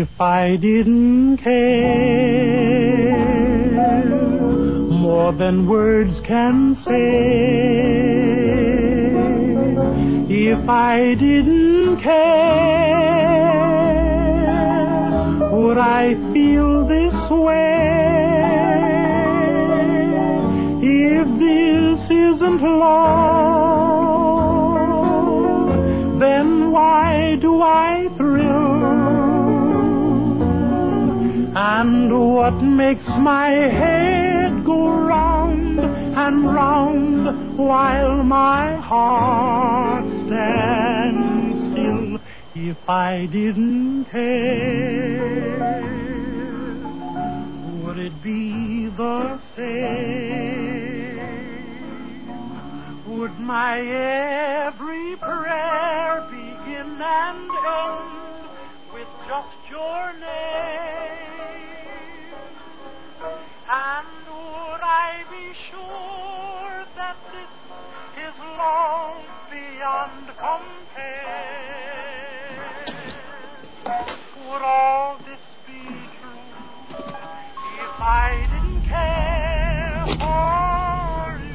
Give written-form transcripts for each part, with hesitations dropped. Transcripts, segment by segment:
If I didn't care more than words can say, if I didn't care, would I feel this way? If this isn't love, then why do I thrill? And what makes my head go round and round while my heart stands still? If I didn't care, would it be the same? Would my every prayer begin and end with just your name? And would I be sure that this is love beyond compare? Would all this be true if I didn't care for you?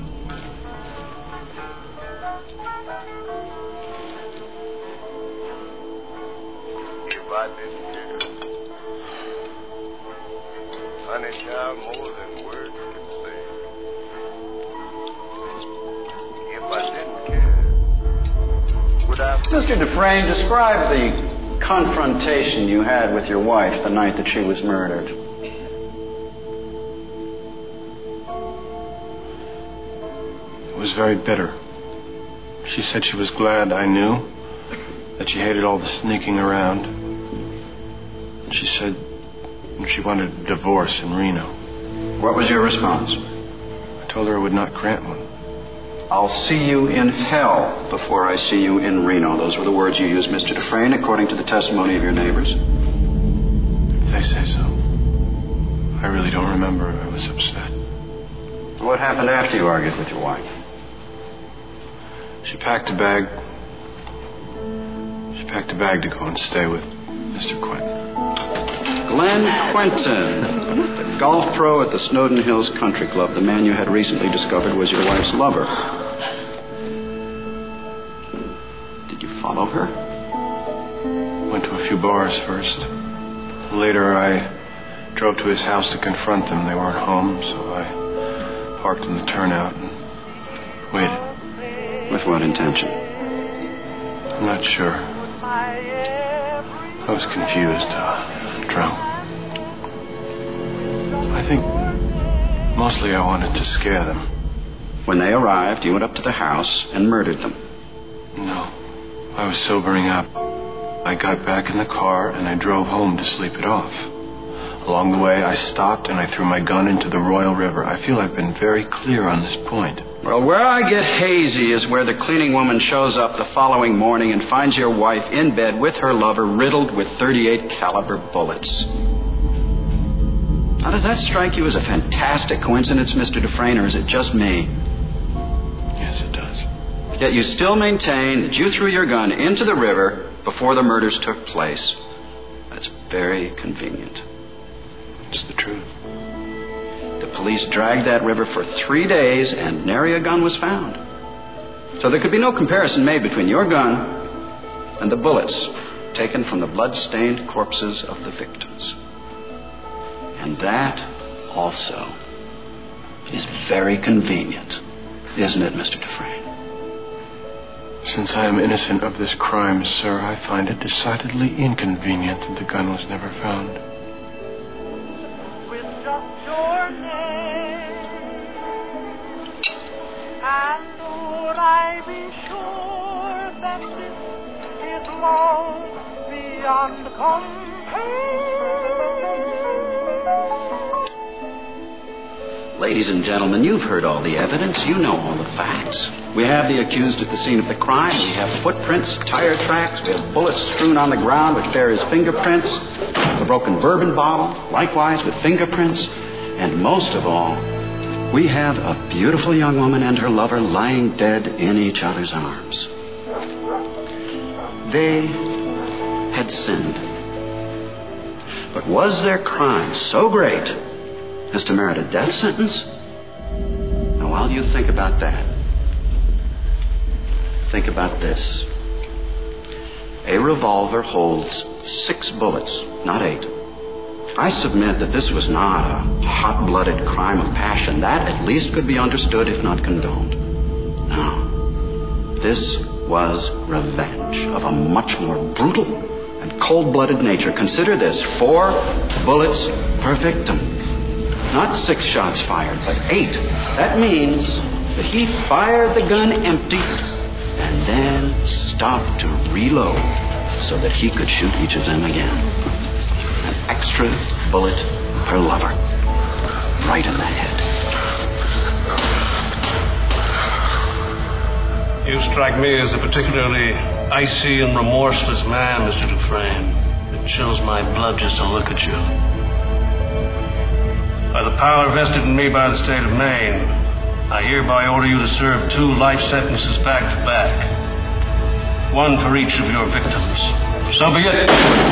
If I didn't care, honey, child, more than words can say. If I didn't care, would I... Mr. Dufresne, describe the confrontation you had with your wife the night that she was murdered. It was very bitter. She said she was glad I knew, that she hated all the sneaking around. And she said she wanted a divorce in Reno. What was your response? I told her I would not grant one. I'll see you in hell before I see you in Reno. Those were the words you used, Mr. Dufresne, according to the testimony of your neighbors. If they say so. I really don't remember. I was upset. What happened after you argued with your wife? She packed a bag. She packed a bag to go and stay with Mr. Quentin. Glenn Quentin, the golf pro at the Snowden Hills Country Club, the man you had recently discovered was your wife's lover. Did you follow her? Went to a few bars first. Later, I drove to his house to confront them. They weren't home, so I parked in the turnout and waited. With what intention? I'm not sure. I was confused, drunk. I think mostly I wanted to scare them. When they arrived, you went up to the house and murdered them. No, I was sobering up. I got back in the car and I drove home to sleep it off. Along the way, I stopped and I threw my gun into the Royal River. I feel I've been very clear on this point. Well, where I get hazy is where the cleaning woman shows up the following morning and finds your wife in bed with her lover riddled with .38 caliber bullets. Now, does that strike you as a fantastic coincidence, Mr. Dufresne, or is it just me? Yes, it does. Yet you still maintain that you threw your gun into the river before the murders took place. That's very convenient. It's the truth. The police dragged that river for 3 days and nary a gun was found. So there could be no comparison made between your gun and the bullets taken from the blood-stained corpses of the victims. And that also is very convenient, isn't it, Mr. Dufresne? Since I am innocent of this crime, sir, I find it decidedly inconvenient that the gun was never found. With just your name, and would I be sure that this is love beyond compare? Ladies and gentlemen, you've heard all the evidence. You know all the facts. We have the accused at the scene of the crime. We have footprints, tire tracks. We have bullets strewn on the ground which bear his fingerprints. The broken bourbon bottle, likewise with fingerprints. And most of all, we have a beautiful young woman and her lover lying dead in each other's arms. They had sinned. But was their crime so great as to merit a death sentence? Now, while you think about that, think about this. A revolver holds 6 bullets, not 8. I submit that this was not a hot-blooded crime of passion. That at least could be understood, if not condoned. No. This was revenge of a much more brutal and cold-blooded nature. Consider this: 4 bullets per victim. Not 6 shots fired, but 8. That means that he fired the gun empty and then stopped to reload so that he could shoot each of them again. An extra bullet per lover. Right in the head. You strike me as a particularly icy and remorseless man, Mr. Dufresne. It chills my blood just to look at you. By the power vested in me by the state of Maine, I hereby order you to serve 2 life sentences back to back. 1 for each of your victims. So be it.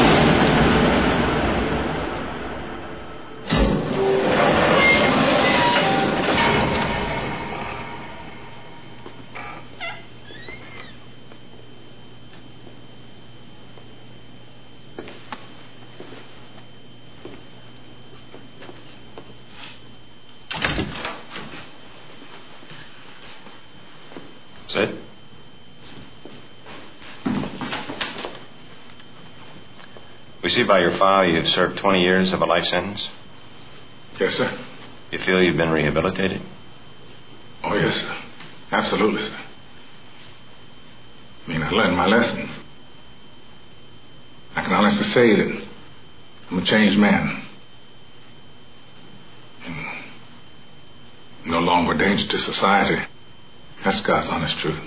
Sit. We see by your file you've served 20 years of a life sentence. Yes, sir. You feel you've been rehabilitated? Oh, yes, sir. Absolutely, sir. I learned my lesson. I can honestly say that I'm a changed man. And no longer a danger to society. That's God's honest truth.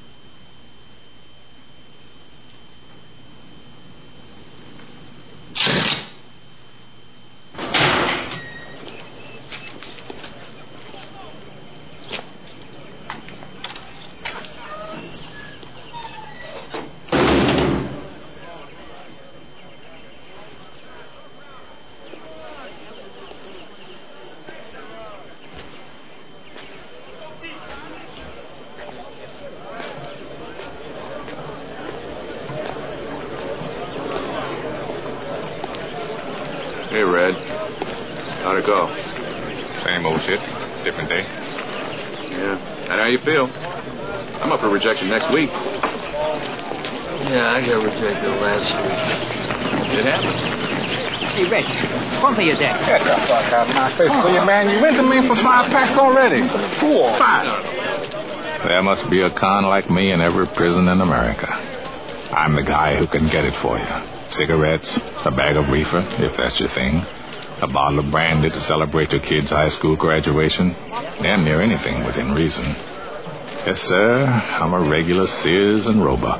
Hey, Red. How'd it go? Same old shit. Different day. Yeah. And how you feel? I'm up for rejection next week. Yeah, I got rejected last week. It happens. Hey, Red, one for your dad. Get the fuck out of my face, will you, man? You went to me for 5 packs already. 4. 5. There must be a con like me in every prison in America. I'm the guy who can get it for you. Cigarettes, a bag of reefer, if that's your thing, a bottle of brandy to celebrate your kid's high school graduation, damn near anything within reason. Yes, sir, I'm a regular Sears and Roebuck.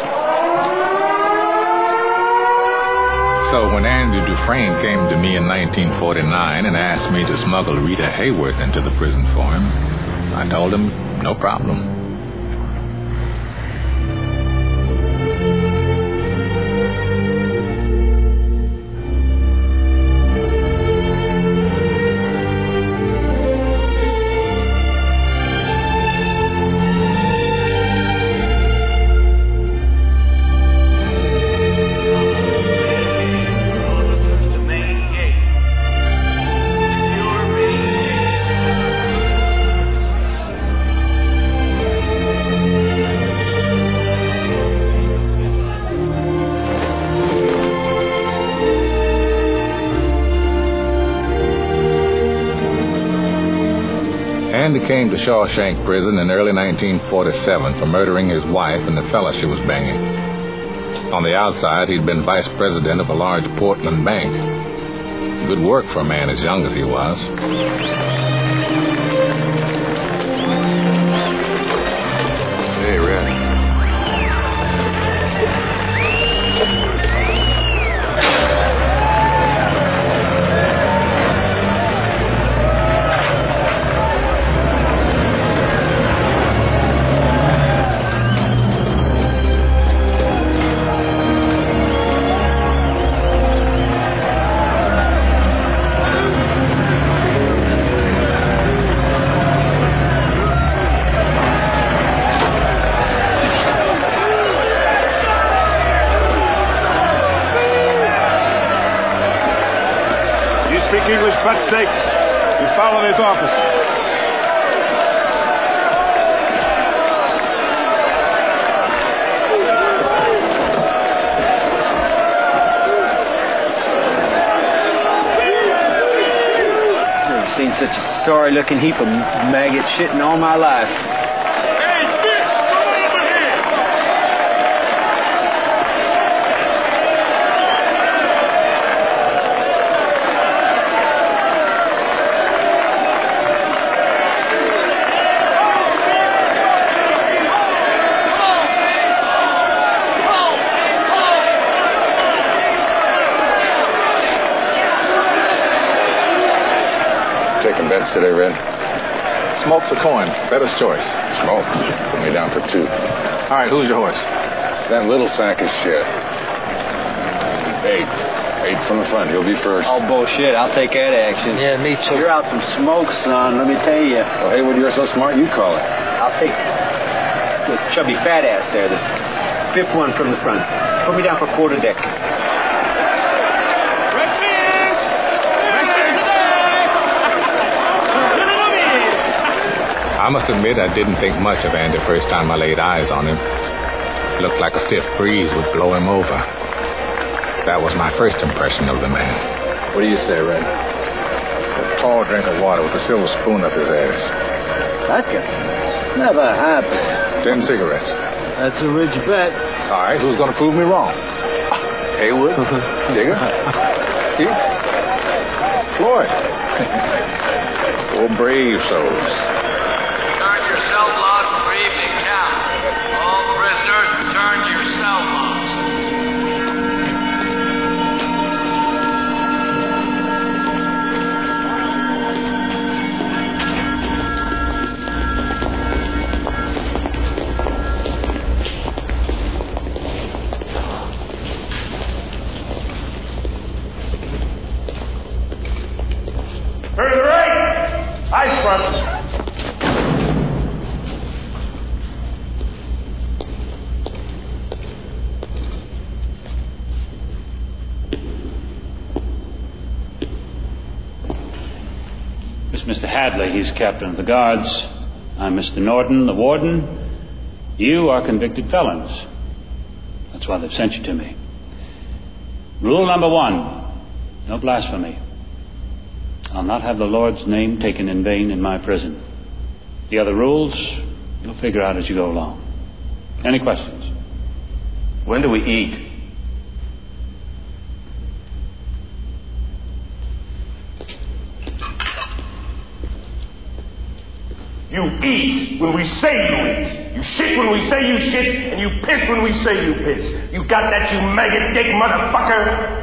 So when Andy Dufresne came to me in 1949 and asked me to smuggle Rita Hayworth into the prison for him, I told him, no problem. Andy came to Shawshank Prison in early 1947 for murdering his wife and the fella she was banging. On the outside, he'd been vice president of a large Portland bank. Good work for a man as young as he was. Hey, Red. Fuck's sake. You follow this officer. Never seen such a sorry-looking heap of maggot shit in all my life. Hey, bitch! Come over here! Taking bets today, Red? Smoke's a coin. Better's choice. Smoke. Put me down for 2. All right, who's your horse? That little sack of shit. 8. 8 from the front. He'll be first. Oh, bullshit. I'll take that action. Yeah, me too. You're out some smoke, son. Let me tell you. Well, Haywood, you're so smart, you call it. I'll take the chubby fat ass there, the 5th one from the front. Put me down for quarter deck. I must admit I didn't think much of Andy first time I laid eyes on him. Looked like a stiff breeze would blow him over. That was my first impression of the man. What do you say, Red? A tall drink of water with a silver spoon up his ass. Vodka? Never happened. 10 cigarettes. That's a rich bet. All right, who's going to prove me wrong? Haywood? Digger? Steve? Floyd? Oh, brave souls. Return your cell logs for evening count. All prisoners, return to your cell logs. Turn to the right! Ice front! This is Mr. Hadley. He's captain of the guards. I'm Mr. Norton, the warden. You are convicted felons. That's why they've sent you to me. Rule number 1, no blasphemy. I'll not have the Lord's name taken in vain in my prison. The other rules, you'll figure out as you go along. Any questions? When do we eat? You eat when we say you eat. You shit when we say you shit, and you piss when we say you piss. You got that, you maggot dick motherfucker?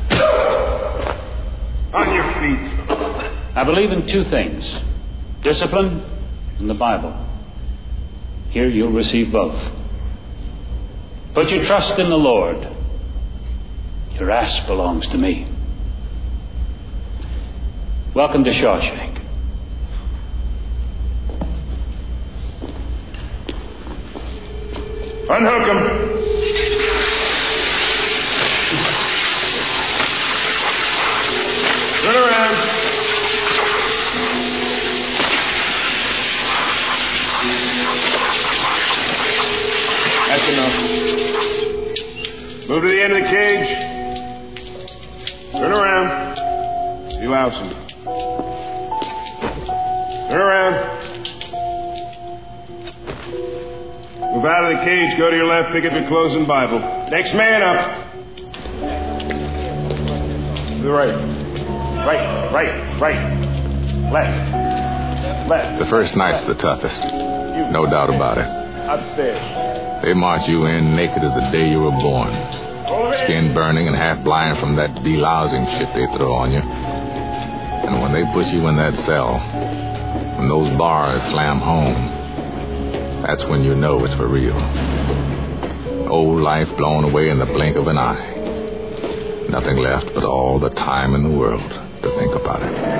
On your feet. I believe in 2 things. Discipline and the Bible. Here you'll receive both. Put your trust in the Lord. Your ass belongs to me. Welcome to Shawshank. Unhook him. Turn around. That's enough. Move to the end of the cage. Turn around. You house him. Turn around. Move out of the cage, go to your left, pick up your clothes and Bible. Next man up. To the right. Right. Left. The first night's the toughest. No doubt about it. Upstairs. They march you in naked as the day you were born. Skin burning and half blind from that delousing shit they throw on you. And when they put you in that cell, when those bars slam home, that's when you know it's for real. Old life blown away in the blink of an eye. Nothing left but all the time in the world to think about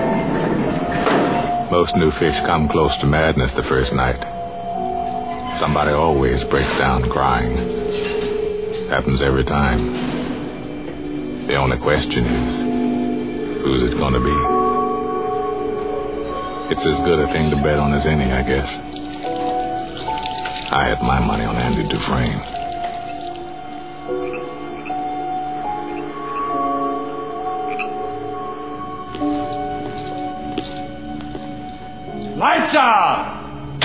it. Most new fish come close to madness the first night. Somebody always breaks down crying. Happens every time. The only question is, who's it gonna be? It's as good a thing to bet on as any, I guess. I had my money on Andy Dufresne. Lights out!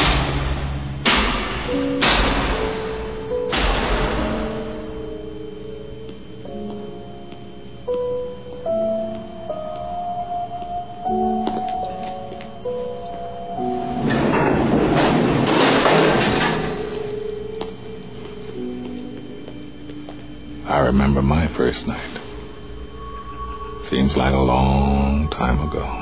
I remember my first night. Seems like a long time ago.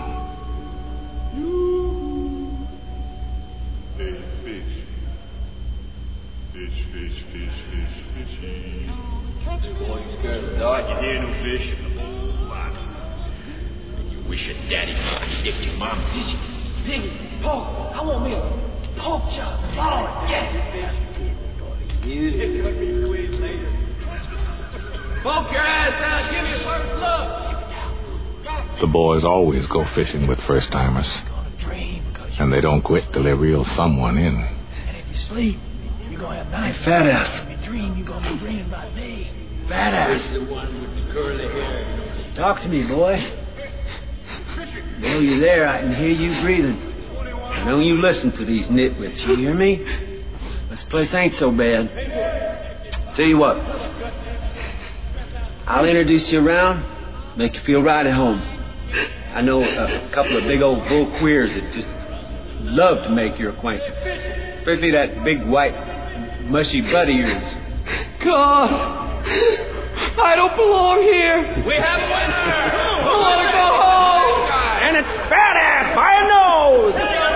Wish your daddy could dick your mom. Piggy, pork. I want me a pork chop. Oh, yes. Poke your ass down. Give me a first look. The boys always go fishing with first-timers. And they don't quit till they reel someone in. And if you sleep, you're going to have nice. Hey, fat ass. If you dream, you're going to be dreaming about me. Fat ass. The one with the curly hair. Talk to me, boy. While you're there, I can hear you breathing. I know you listen to these nitwits, you hear me? This place ain't so bad. Tell you what, I'll introduce you around, make you feel right at home. I know a couple of big old bull queers that just love to make your acquaintance. Especially that big white mushy butt of yours. God, I don't belong here. We have a winner. I want to go home. And it's fat ass by a nose.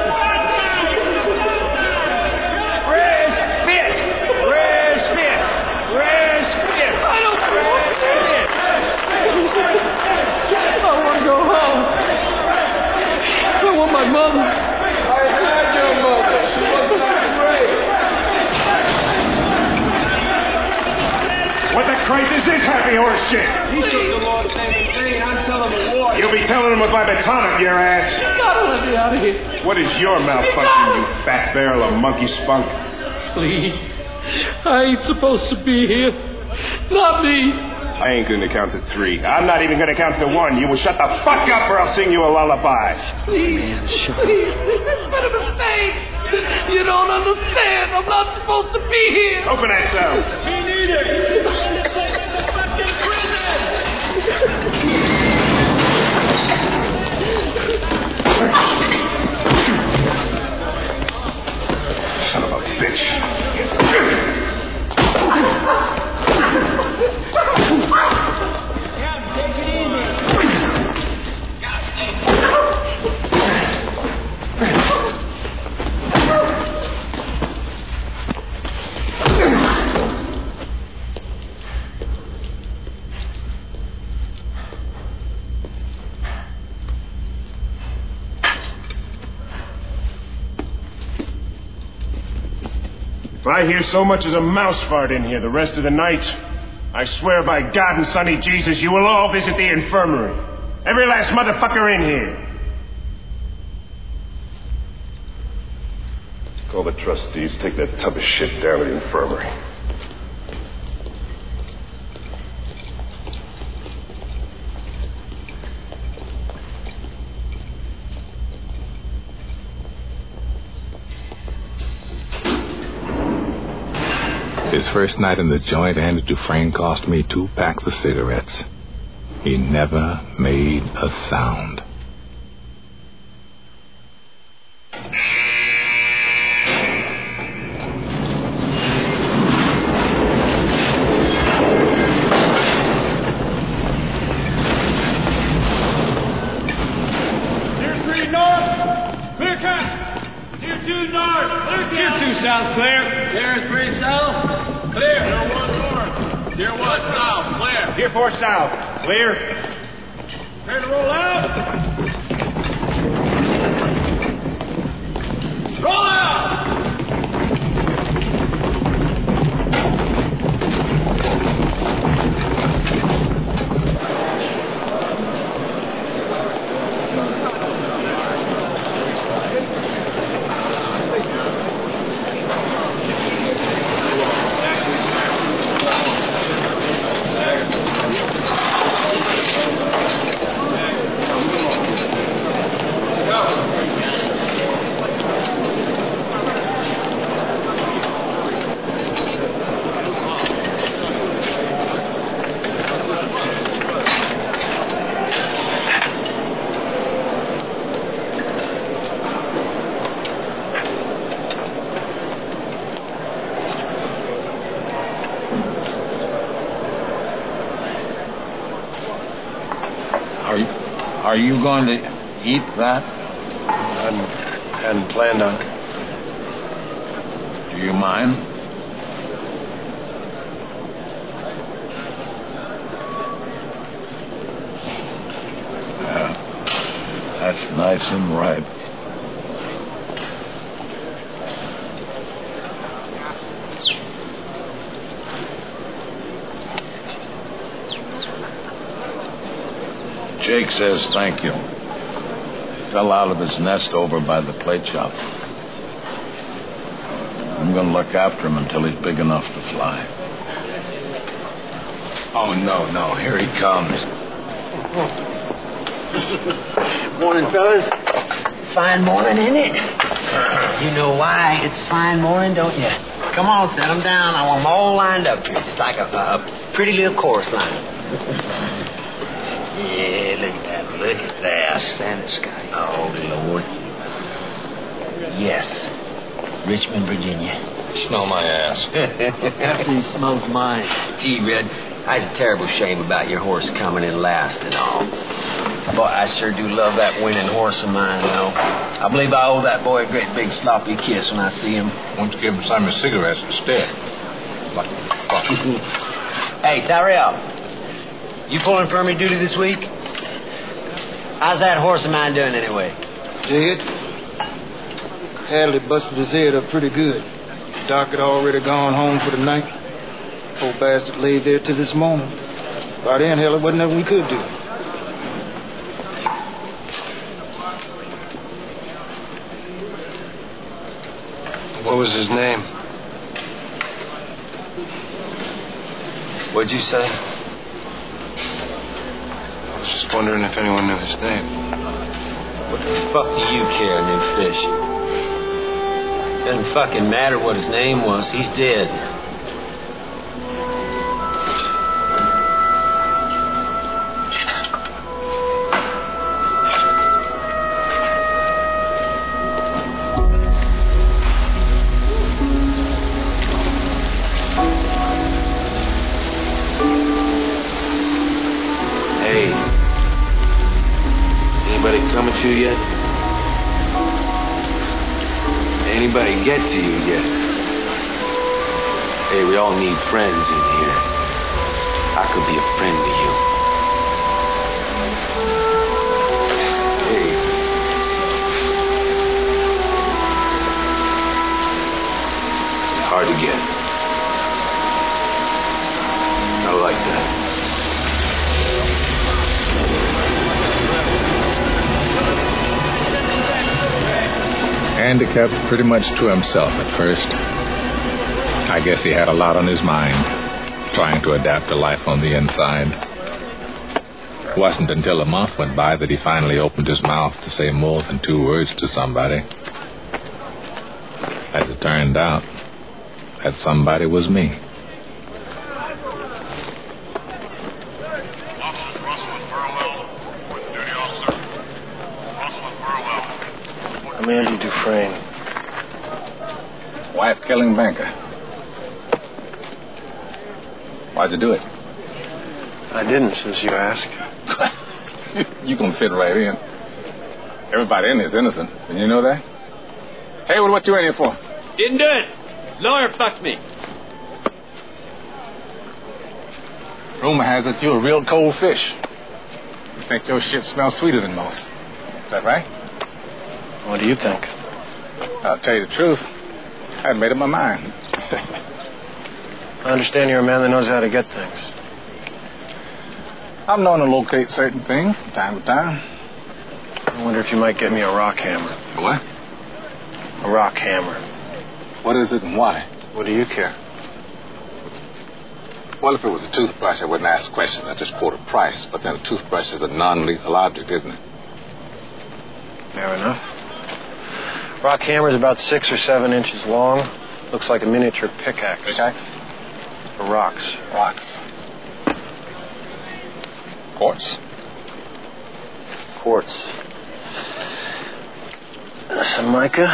Where's Fist? Where's Fist? Where's Fist? I don't belong here. I want to go home. I want my mother. I had your mother. She was not great. What the Christ is this happy horse shit? He took the Lord's name in vain. I'm telling the water. You'll be telling him with my baton up your ass. You gotta let me out of here. What is your malfunction, you fat barrel of monkey spunk? Please. I ain't supposed to be here. Not me. I ain't gonna count to 3. I'm not even gonna count to 1. You will shut the fuck up or I'll sing you a lullaby. Please. Please. This has been a mistake. You don't understand. I'm not supposed to be here. Open that cell. Me neither. Son of a bitch. If I hear so much as a mouse fart in here the rest of the night, I swear by God and Sonny Jesus, you will all visit the infirmary. Every last motherfucker in here. Call the trustees, take that tub of shit down to the infirmary. His first night in the joint, Andy Dufresne cost me 2 packs of cigarettes. He never made a sound. Tier 3 north. Clear cut. Tier 2 north. Clear cut. Tier 2 south, clear. Tier 3 south. Clear. Tier 1 north. Tier 1 south. Clear. Tier 4 south. Clear. Ready to roll out. Roll out. Are you going to eat that? I hadn't planned on it. Do you mind? That's nice and ripe. Jake says thank you. Fell out of his nest over by the plate shop. I'm going to look after him until he's big enough to fly. Oh, no. Here he comes. Morning, fellas. Fine morning, isn't it? You know why it's a fine morning, don't you? Come on, set them down. I want them all lined up here. It's like a pretty little chorus line. Yeah, look at that. Look at that. Stand the sky. Oh, Lord. Yes. Richmond, Virginia. Smell my ass. After he smells mine. Gee, Red, it's a terrible shame about your horse coming in last and all. Boy, I sure do love that winning horse of mine, though. I believe I owe that boy a great big sloppy kiss when I see him. Why don't you give him some of his cigarettes instead? Hey, Tyrell. You pulling infirmary duty this week? How's that horse of mine doing anyway? Dead. Hadley busted his head up pretty good. Doc had already gone home for the night. Poor bastard laid there till this morning. By then, hell, it wasn't nothing we could do. What was his name? What'd you say? I was just wondering if anyone knew his name. What the fuck do you care, new fish? Doesn't fucking matter what his name was. He's dead. To you yet? Anybody get to you yet? Hey, we all need friends in here. I could be a friend to you. Hey. It's hard to get. I like that. Andy kept pretty much to himself at first. I guess he had a lot on his mind, trying to adapt to life on the inside. It wasn't until a month went by that he finally opened his mouth to say more than 2 words to somebody. As it turned out, that somebody was me. I'm Andy Dufresne. Wife-killing banker. Why'd you do it? I didn't, since you asked. You can fit right in. Everybody in here is innocent. Did you know that? Hey, what you in here for? Didn't do it. Lawyer fucked me. Rumor has it you're a real cold fish. You think your shit smells sweeter than most. Is that right? What do you think? I'll tell you the truth. I hadn't made up my mind. I understand you're a man that knows how to get things. I'm known to locate certain things from time to time. I wonder if you might get me a rock hammer. A what? A rock hammer. What is it and why? What do you care? Well, if it was a toothbrush, I wouldn't ask questions. I'd just quote a price. But then a toothbrush is a non-lethal object, isn't it? Fair enough. Rock hammer is about 6 or 7 inches long. Looks like a miniature pickaxe. Pickaxe? For rocks. Rocks. Quartz. Quartz. Some mica.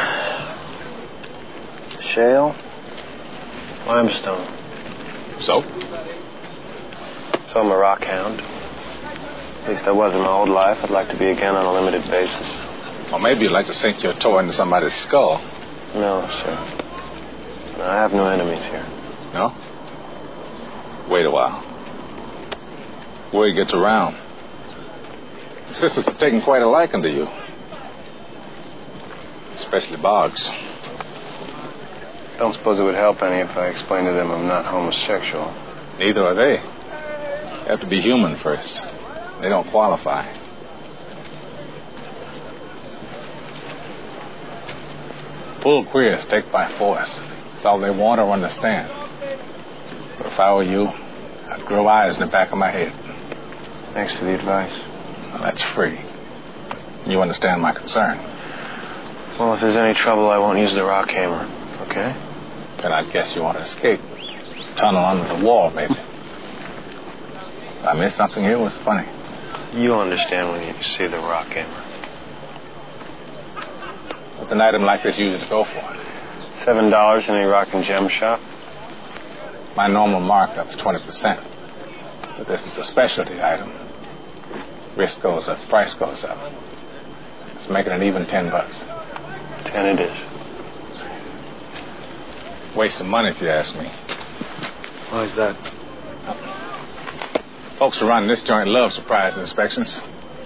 Shale. Limestone. So? So I'm a rock hound. At least I was in my old life. I'd like to be again on a limited basis. Or maybe you'd like to sink your toe into somebody's skull. No, sir. No, I have no enemies here. No? Wait a while. Word gets around. The sisters have taken quite a liking to you. Especially Boggs. Don't suppose it would help any if I explained to them I'm not homosexual. Neither are they. You have to be human first. They don't qualify. Pull queers take by force. That's all they want or understand. But if I were you, I'd grow eyes in the back of my head. Thanks for the advice. Well, that's free. You understand my concern. Well, if there's any trouble, I won't use the rock hammer. Okay? Then I'd guess you want to escape. Tunnel under the wall, maybe. If I missed something here, it was funny. You'll understand when you see the rock hammer. What's an item like this usually go for? $7 in any rock and gem shop? My normal markup is 20%. But this is a specialty item. Risk goes up, price goes up. Let's make it an even $10. 10 it is. Waste of money, if you ask me. Why is that? Folks who run this joint love surprise inspections.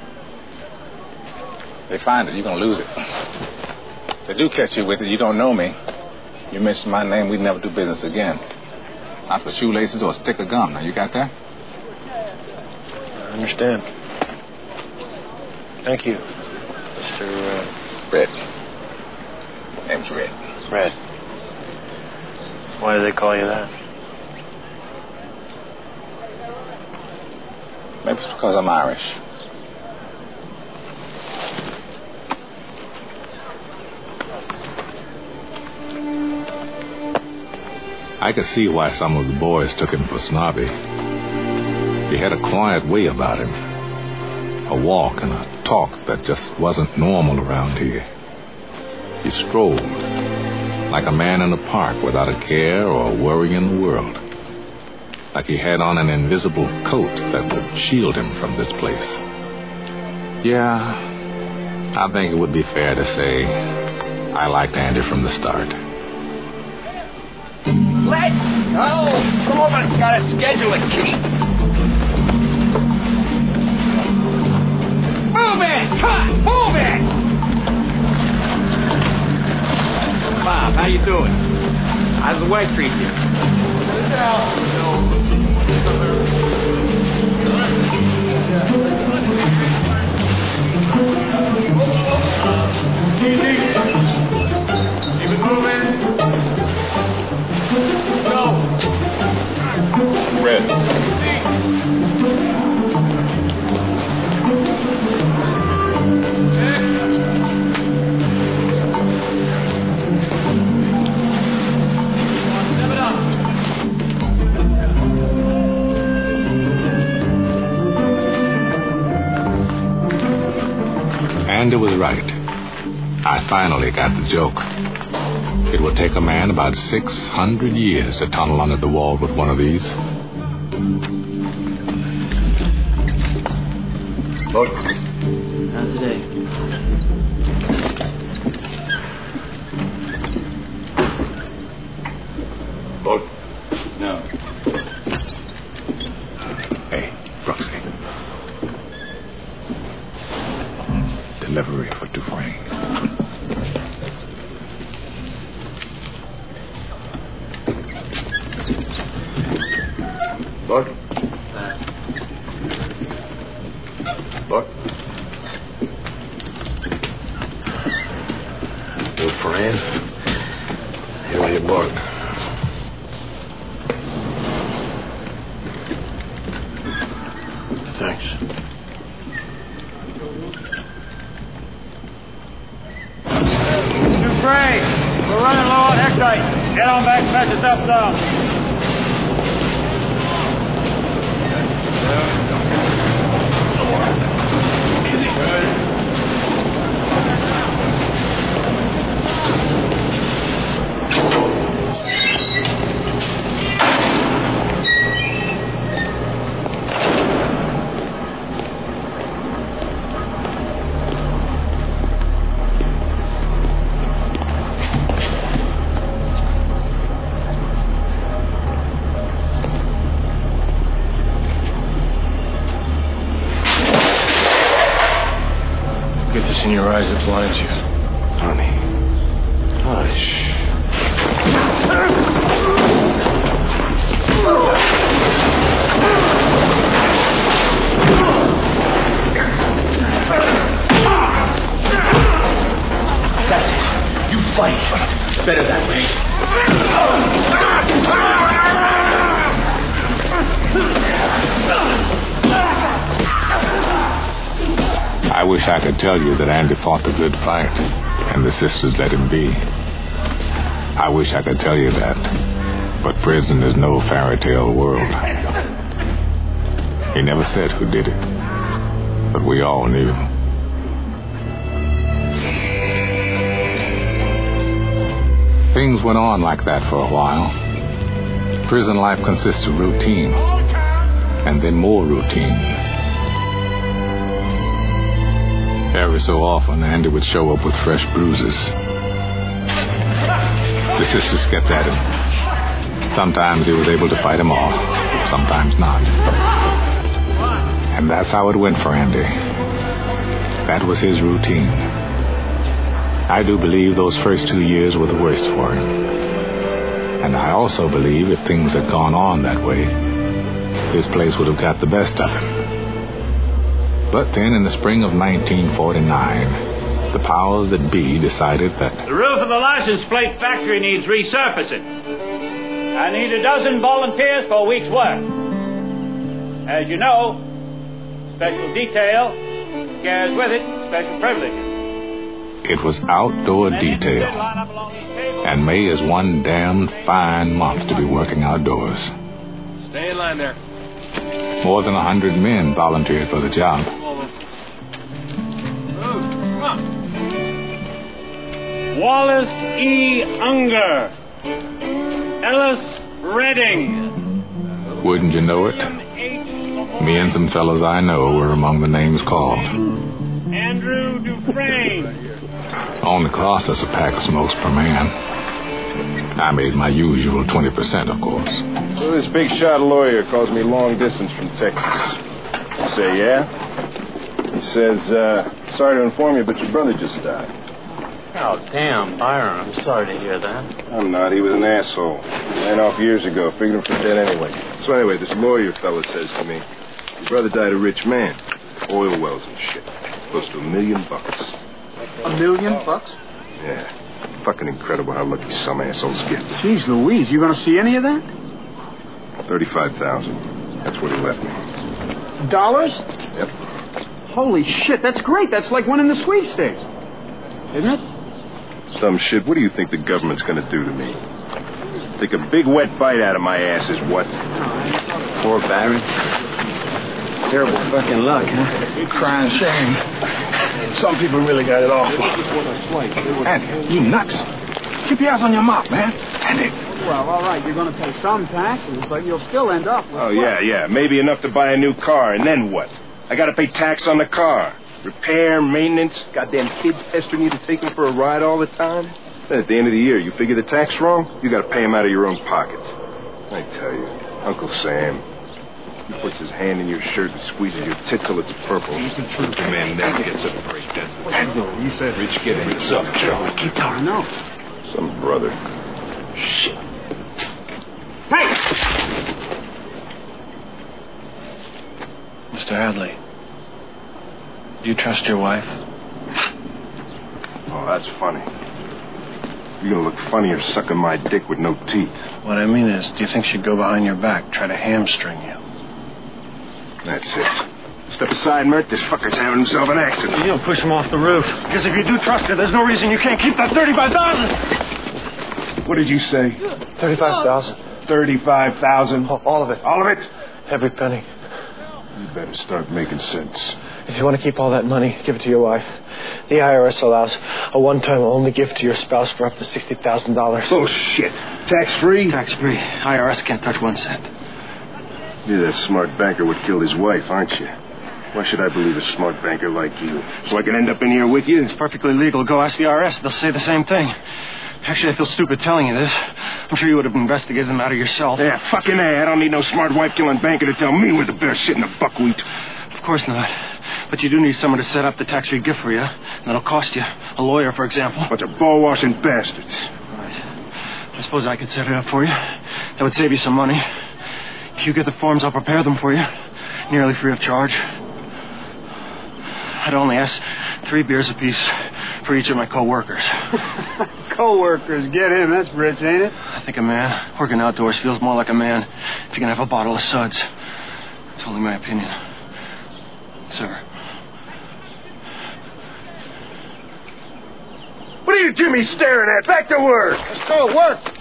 They find it, you're going to lose it. If they do catch you with it, you don't know me. You mention my name, we'd never do business again. Not for shoelaces or a stick of gum. Now, you got that? I understand. Thank you, Mr. Red. Name's Red. Red. Why do they call you that? Maybe it's because I'm Irish. I could see why some of the boys took him for snobby. He had a quiet way about him. A walk and a talk that just wasn't normal around here. He strolled like a man in a park without a care or a worry in the world. Like he had on an invisible coat that would shield him from this place. Yeah, I think it would be fair to say I liked Andy from the start. Let go! Some of us got a schedule to keep. Move it! Cut! Move it! Bob, how you doing? How's the wife treat you? Easy. Keep it moving. Go. Red. Andy was right. I finally got the joke. It would take a man about 600 years to tunnel under the wall with one of these. Look. How's the day? Look. No. Hey, Brooksy. Delivery for Dufresne. Look. Look. Good friend. Here's your book. Thanks. Dufresne, we're running low on hectite. Get on back and patch yourself down. face in your eyes that blinds you. Honey. Hush. That's it. You fight. It's better that way. I wish I could tell you that Andy fought the good fight and the sisters let him be. I wish I could tell you that, but prison is no fairy tale world. He never said who did it, but we all knew. Things went on like that for a while. Prison life consists of routine, and then more routine. Every so often, Andy would show up with fresh bruises. The sisters kept at him. Sometimes he was able to fight them off, sometimes not. And that's how it went for Andy. That was his routine. I do believe those first 2 years were the worst for him. And I also believe if things had gone on that way, this place would have got the best of him. But then in the spring of 1949, the powers that be decided that the roof of the license plate factory needs resurfacing. I need a dozen volunteers for a week's work. As you know, special detail carries with it special privileges. it was outdoor detail. And May is one damn fine month to be working outdoors. Stay in line there. More than 100 men volunteered for the job. Wallace E. Unger, Ellis Redding. Wouldn't you know it? Me and some fellows I know were among the names called. Andrew Dufresne. Only cost us a pack of smokes per man. I made my usual 20%, of course. So this big shot lawyer calls me long distance from Texas. I say, yeah? He says, sorry to inform you, but your brother just died. Oh, damn, Byron. I'm sorry to hear that. I'm not. He was an asshole. Ran off years ago. Figured him for dead anyway. So anyway, this lawyer fella says to me, your brother died a rich man. Oil wells and shit. Close to $1 million. $1 million? Yeah. Fucking incredible how lucky some assholes get. Jeez Louise, you gonna see any of that? $35,000. That's what he left me. Dollars? Yep. Holy shit, that's great. That's like winning the sweepstakes. Isn't it? Some shit. What do you think the government's gonna do to me? Take a big wet bite out of my ass is what? Poor Byron. Terrible fucking luck, huh? Crying shame. Some people really got it awful. Andy, you nuts. Keep your eyes on your mouth, man. Andy. Well, all right, you're going to pay some taxes, but you'll still end up with... Oh, yeah. Maybe enough to buy a new car, and then what? I got to pay tax on the car. Repair, maintenance, goddamn kids pestering you to take them for a ride all the time. Then at the end of the year, you figure the tax wrong, you got to pay them out of your own pocket. I tell you, Uncle Sam... He puts his hand in your shirt and squeezes your tit till it's purple. The man never gets a break, that's the truth. He said rich kid ain't some Joe. Keep talking, no. Some brother. Shit. Hey! Mr. Hadley, do you trust your wife? Oh, that's funny. You're gonna look funnier sucking my dick with no teeth. What I mean is, do you think she'd go behind your back, try to hamstring you? That's it. Step aside, Mert. This fucker's having himself an accident. You'll push him off the roof. Because if you do trust her, there's no reason you can't keep that $35,000. What did you say? $35,000. $35,000? All of it. All of it? Every penny. You better start making sense. If you want to keep all that money, give it to your wife. The IRS allows a one-time only gift to your spouse for up to $60,000. Bullshit. Tax-free? Tax-free. IRS can't touch 1 cent. You're that smart banker what killed his wife, aren't you? Why should I believe a smart banker like you? So I can end up in here with you? It's perfectly legal. Go ask the IRS. They'll say the same thing. Actually, I feel stupid telling you this. I'm sure you would have investigated them out of yourself. Yeah, fucking A. I don't need no smart wife-killing banker to tell me where the bear's shitting the buckwheat. Of course not. But you do need someone to set up the tax-free gift for you. That'll cost you. A lawyer, for example. Bunch of ball-washing bastards. Right. I suppose I could set it up for you. That would save you some money. If you get the forms, I'll prepare them for you. Nearly free of charge. I'd only ask 3 beers apiece for each of my co-workers. Co-workers, get him. That's rich, ain't it? I think a man working outdoors feels more like a man if you can have a bottle of suds. It's only my opinion. Sir. What are you Jimmy staring at? Back to work. Let's go, work.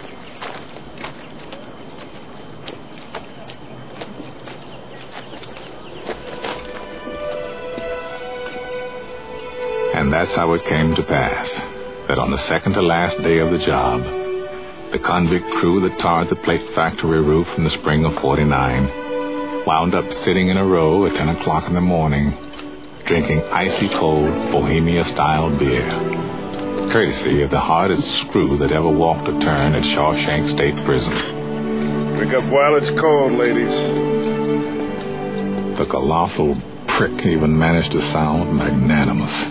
And that's how it came to pass that on the second to last day of the job, the convict crew that tarred the plate factory roof in the spring of '49 wound up sitting in a row at 10 o'clock in the morning, drinking icy cold Bohemia-style beer, courtesy of the hardest screw that ever walked a turn at Shawshank State Prison. Drink up while it's cold, ladies. The colossal prick even managed to sound magnanimous.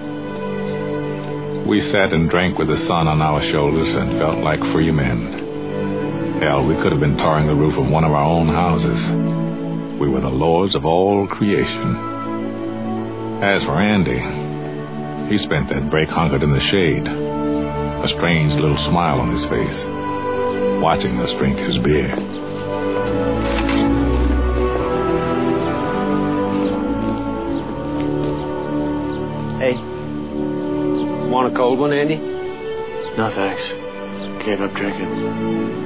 We sat and drank with the sun on our shoulders and felt like free men. Hell, we could have been tarring the roof of one of our own houses. We were the lords of all creation. As for Andy, he spent that break hunkered in the shade, a strange little smile on his face, watching us drink his beer. Hey, want a cold one, Andy? No, thanks. Gave up drinking.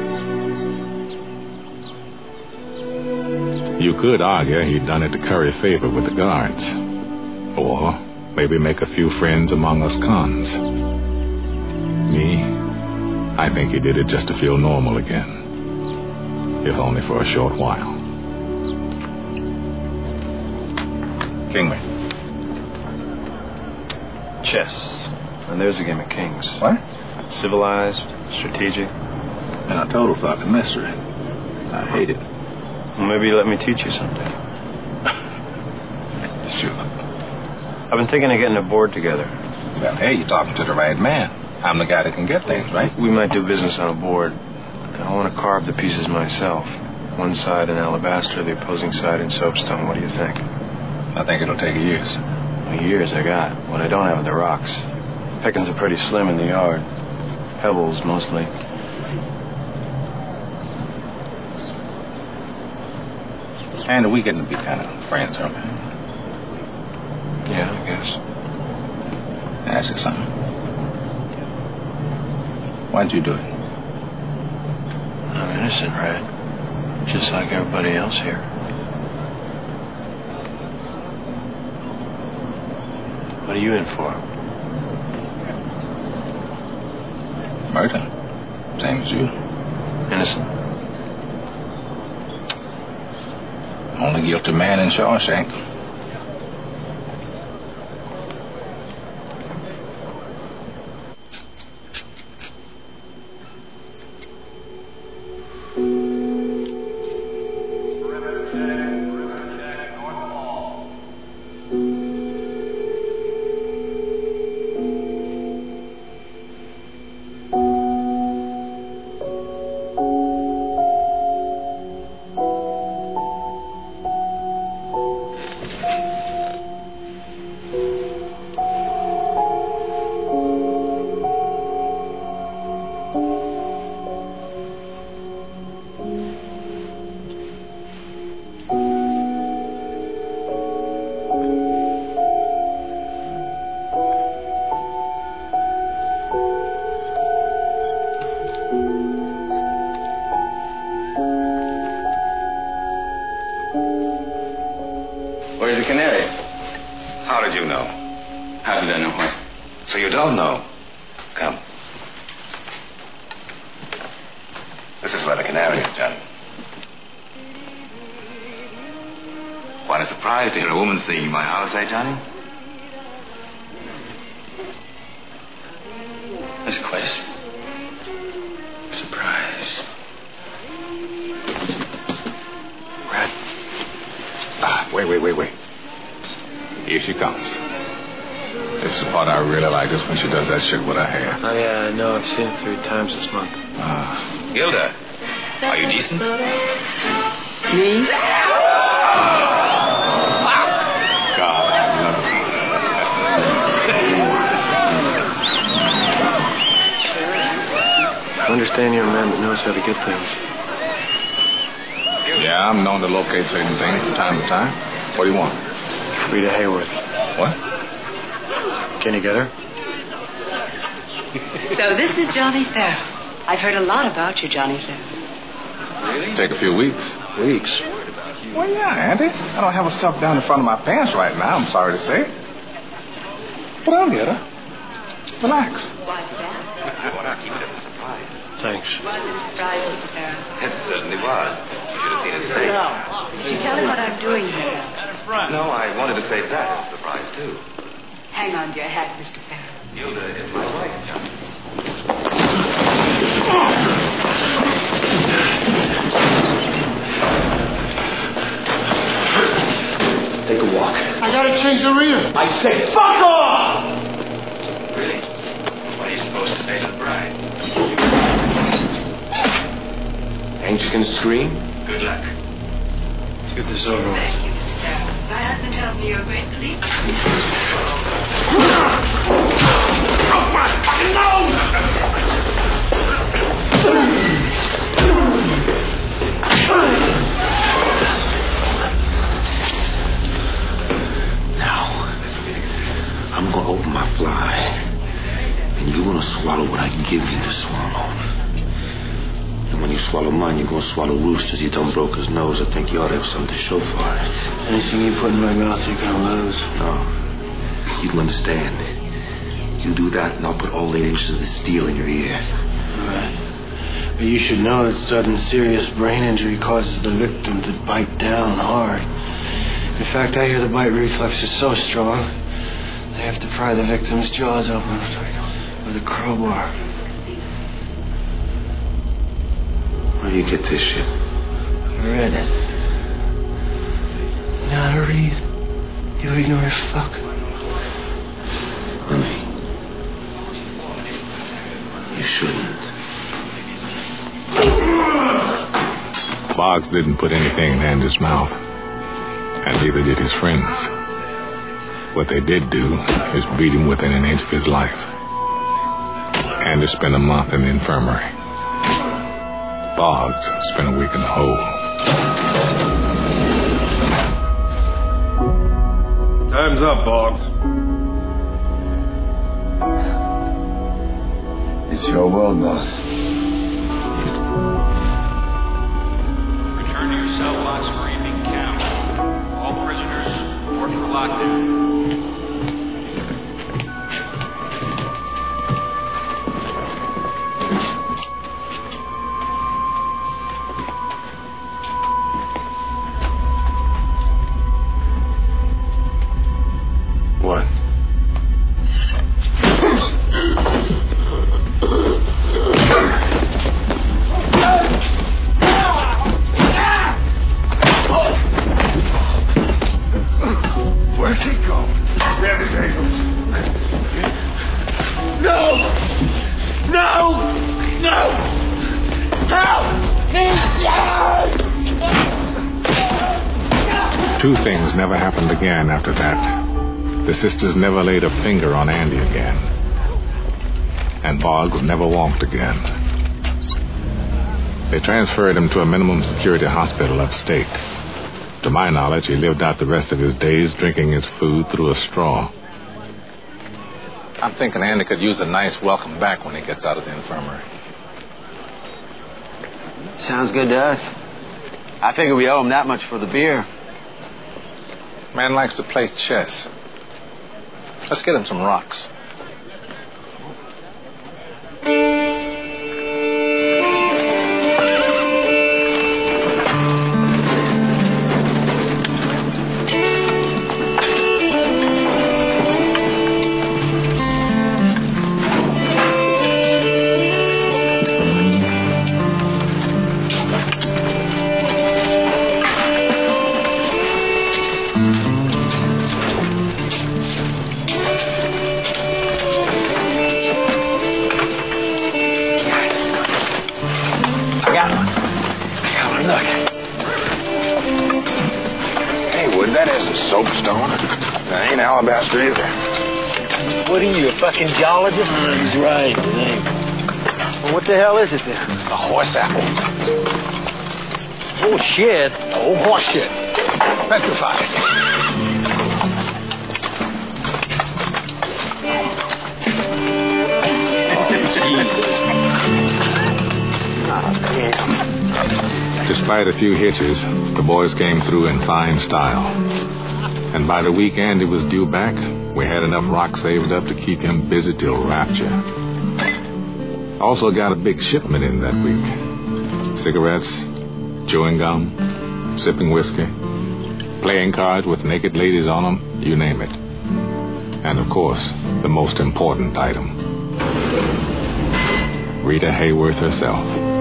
You could argue he'd done it to curry favor with the guards. Or maybe make a few friends among us cons. Me, I think he did it just to feel normal again. If only for a short while. Kingman. Chess. And there's a game of kings. What? Civilized, strategic. And a total fucking mystery. I hate it. Well, maybe let me teach you something. Sure. I've been thinking of getting a board together. Well, hey, you're talking to the right man. I'm the guy that can get things, right? We might do business on a board. I want to carve the pieces myself. One side in alabaster, the opposing side in soapstone. What do you think? I think it'll take years. Years I got. What I don't have are the rocks. Pickings are pretty slim in the yard. Pebbles, mostly. And we getting to be kind of friends, aren't we? Yeah, I guess. Ask you something. Why'd you do it? I'm innocent, right? Just like everybody else here. What are you in for? Murder. Same as you. Innocent. Only guilty man in Shawshank. Where's the canary? How did you know? How did I know what? So you don't know. Come. This is where the canary is, Johnny. Quite a surprise to hear a woman sing in my house, eh, Johnny? That's quite a surprise. Red. Wait. Wait. Here she comes. This is the part I really like, just when she does that shit with her hair. Oh, yeah, I know. I've seen it 3 times this month. Gilda, are you decent? Me? God, I love her. I understand you're a man that knows how to get things. Yeah, I'm known to locate certain things from time to time. What do you want? Rita Hayworth. What? Can you get her? So this is Johnny Farrell. I've heard a lot about you, Johnny Farrell. Really? Take a few weeks. Weeks? Well, yeah, Andy. I don't have her stuffed down in front of my pants right now, I'm sorry to say. But I'll get her. Relax. Why that? Why not keep it as a surprise? Thanks. Was it a surprise, Mr. Farrell? It certainly was. You should have seen his face. Did you tell him what I'm doing here? No, I wanted to say that as a surprise, too. Hang on to your hat, Mr. Farrell. Gilda is my wife, Johnny. Take a walk. I gotta change the rear. I say, fuck off! Really? What are you supposed to say to the bride? Ain't you gonna scream? Good luck. Let's get this over with. Thank you, Mr. Farrell. My husband tells me you're a great believer. Oh, my fucking nose! Now, I'm gonna open my fly, and you're gonna swallow what I give you to swallow. And when you swallow mine, you're gonna swallow Rooster's. You done broke his nose. I think you ought to have something to show for it. Anything you put in my mouth, you're gonna lose. No. You can understand. You do that, and I'll put all 8 inches of the steel in your ear. All right. But you should know that sudden serious brain injury causes the victim to bite down hard. In fact, I hear the bite reflex is so strong, they have to pry the victim's jaws open with a crowbar. Where do you get this shit? I read it. You know how to read? You ignorant fuck. Honey, you shouldn't. Boggs didn't put anything in Andy's mouth, and neither did his friends. What they did do is beat him within an inch of his life. Andy spent a month in the infirmary. Boggs spent a week in the hole. Time's up, Boggs. It's your world, boss. Return to your cell blocks for evening count. All prisoners report for lockdown. What? Where's he going? Grab his ankles. No! No! No! Help! Two things never happened again after that. The sisters never laid a finger on Andy again. And Boggs never walked again. They transferred him to a minimum security hospital upstate. To my knowledge, he lived out the rest of his days drinking his food through a straw. I'm thinking Andy could use a nice welcome back when he gets out of the infirmary. Sounds good to us. I figure we owe him that much for the beer. Man likes to play chess. Let's get him some rocks. look. Hey, Wood, that isn't soapstone. That ain't alabaster either. What are you, a fucking geologist? He's right, it ain't. Well, what the hell is it then? A horse apple. Oh, shit. Oh, horse shit. Petrified. Despite a few hitches, the boys came through in fine style. And by the week Andy was due back, we had enough rock saved up to keep him busy till rapture. Also got a big shipment in that week. Cigarettes, chewing gum, sipping whiskey, playing cards with naked ladies on them, you name it. And of course, the most important item, Rita Hayworth herself.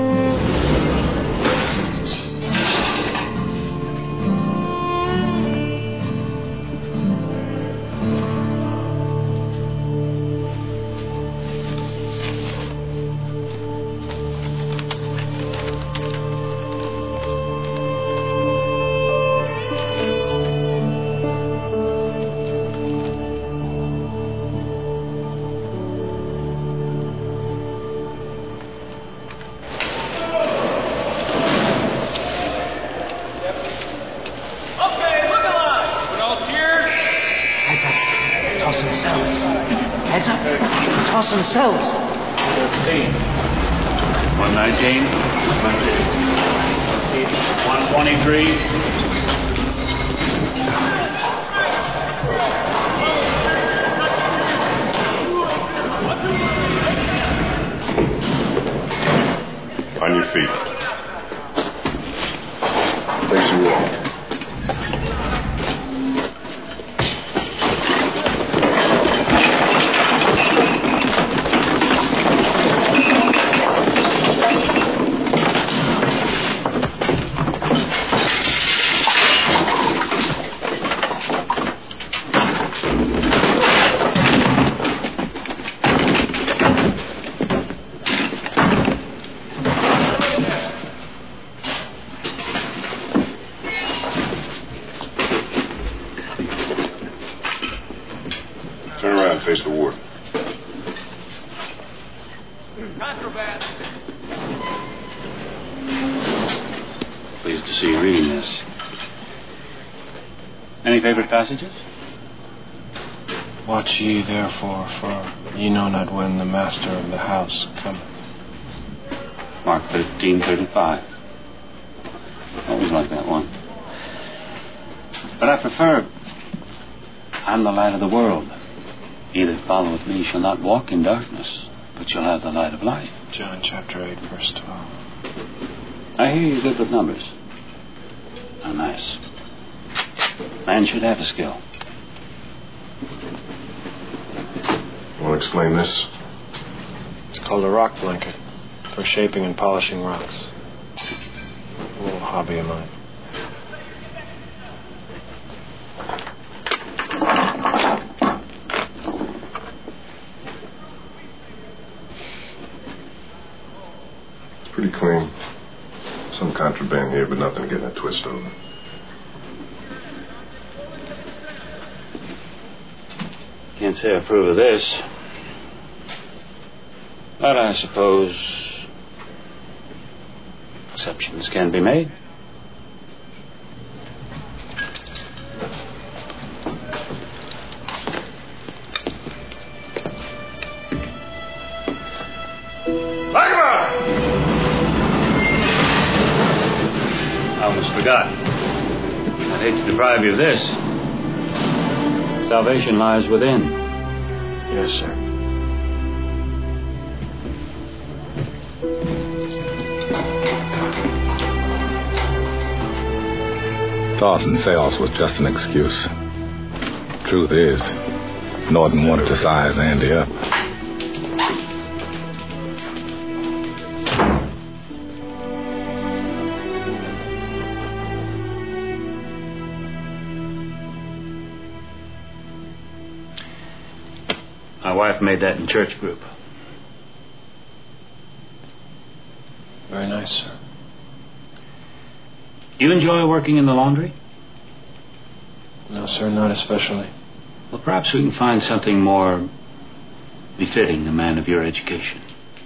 Cells. 13. 119. 123. On your feet. Face the wall. Turn around and face the ward. Contraband. Pleased to see you reading this. Any favorite passages? Watch ye therefore, for ye know not when the master of the house cometh. Mark 13:35. Always like that one. But I prefer, I'm the light of the world. He that followeth me shall not walk in darkness, but shall have the light of life. John chapter 8, verse 12. I hear you're good with numbers. How nice. Man should have a skill. Want to explain this? It's called a rock blanket for shaping and polishing rocks. A little hobby of mine. It's pretty clean. Some contraband here, but nothing to get in a twist over. Can't say I approve of this. But I suppose exceptions can be made. I almost forgot. I'd hate to deprive you of this. Salvation lies within. Yes, sir. Dawson sales was just an excuse. Truth is, Norton wanted to size Andy up. My wife made that in church group. Very nice, sir. Do you enjoy working in the laundry? No, sir, not especially. Well, perhaps we can find something more befitting a man of your education.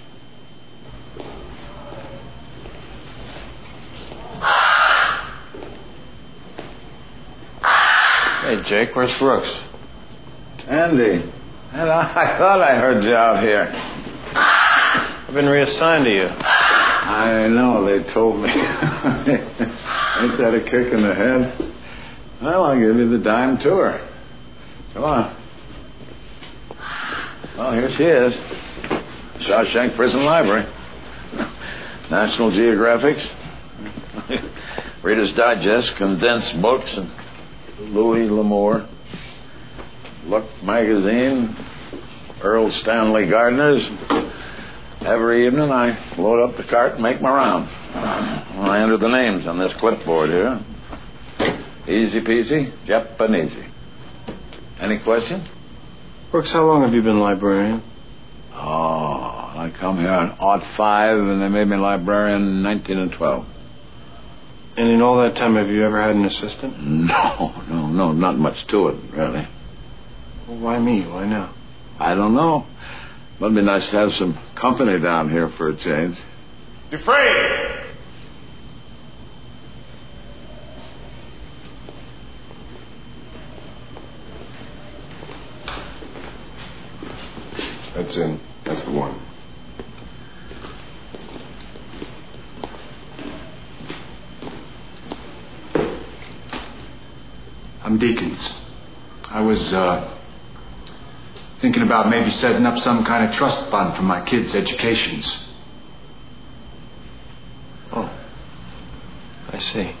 Hey, Jake, where's Brooks? Andy. I thought I heard you out here. I've been reassigned to you. I know, they told me. Ain't that a kick in the head? Well, I'll give you the dime tour. Come on. Well, here she is. Shawshank Prison Library. National Geographics. Reader's Digest, condensed books, and Louis L'Amour. Look magazine, Earl Stanley Gardner's. Every evening I load up the cart and make my round. I enter the names on this clipboard here. Easy peasy, Japanese. Any questions? Brooks, how long have you been librarian? Oh, I come here in '05 and they made me librarian in 1912. And in all that time, have you ever had an assistant? No, not much to it, really. Well, why me? Why now? I don't know. It'd be nice to have some company down here for a change. Dufresne! That's in. That's the one. I'm Deakins. I was thinking about maybe setting up some kind of trust fund for my kids' educations. Oh, I see.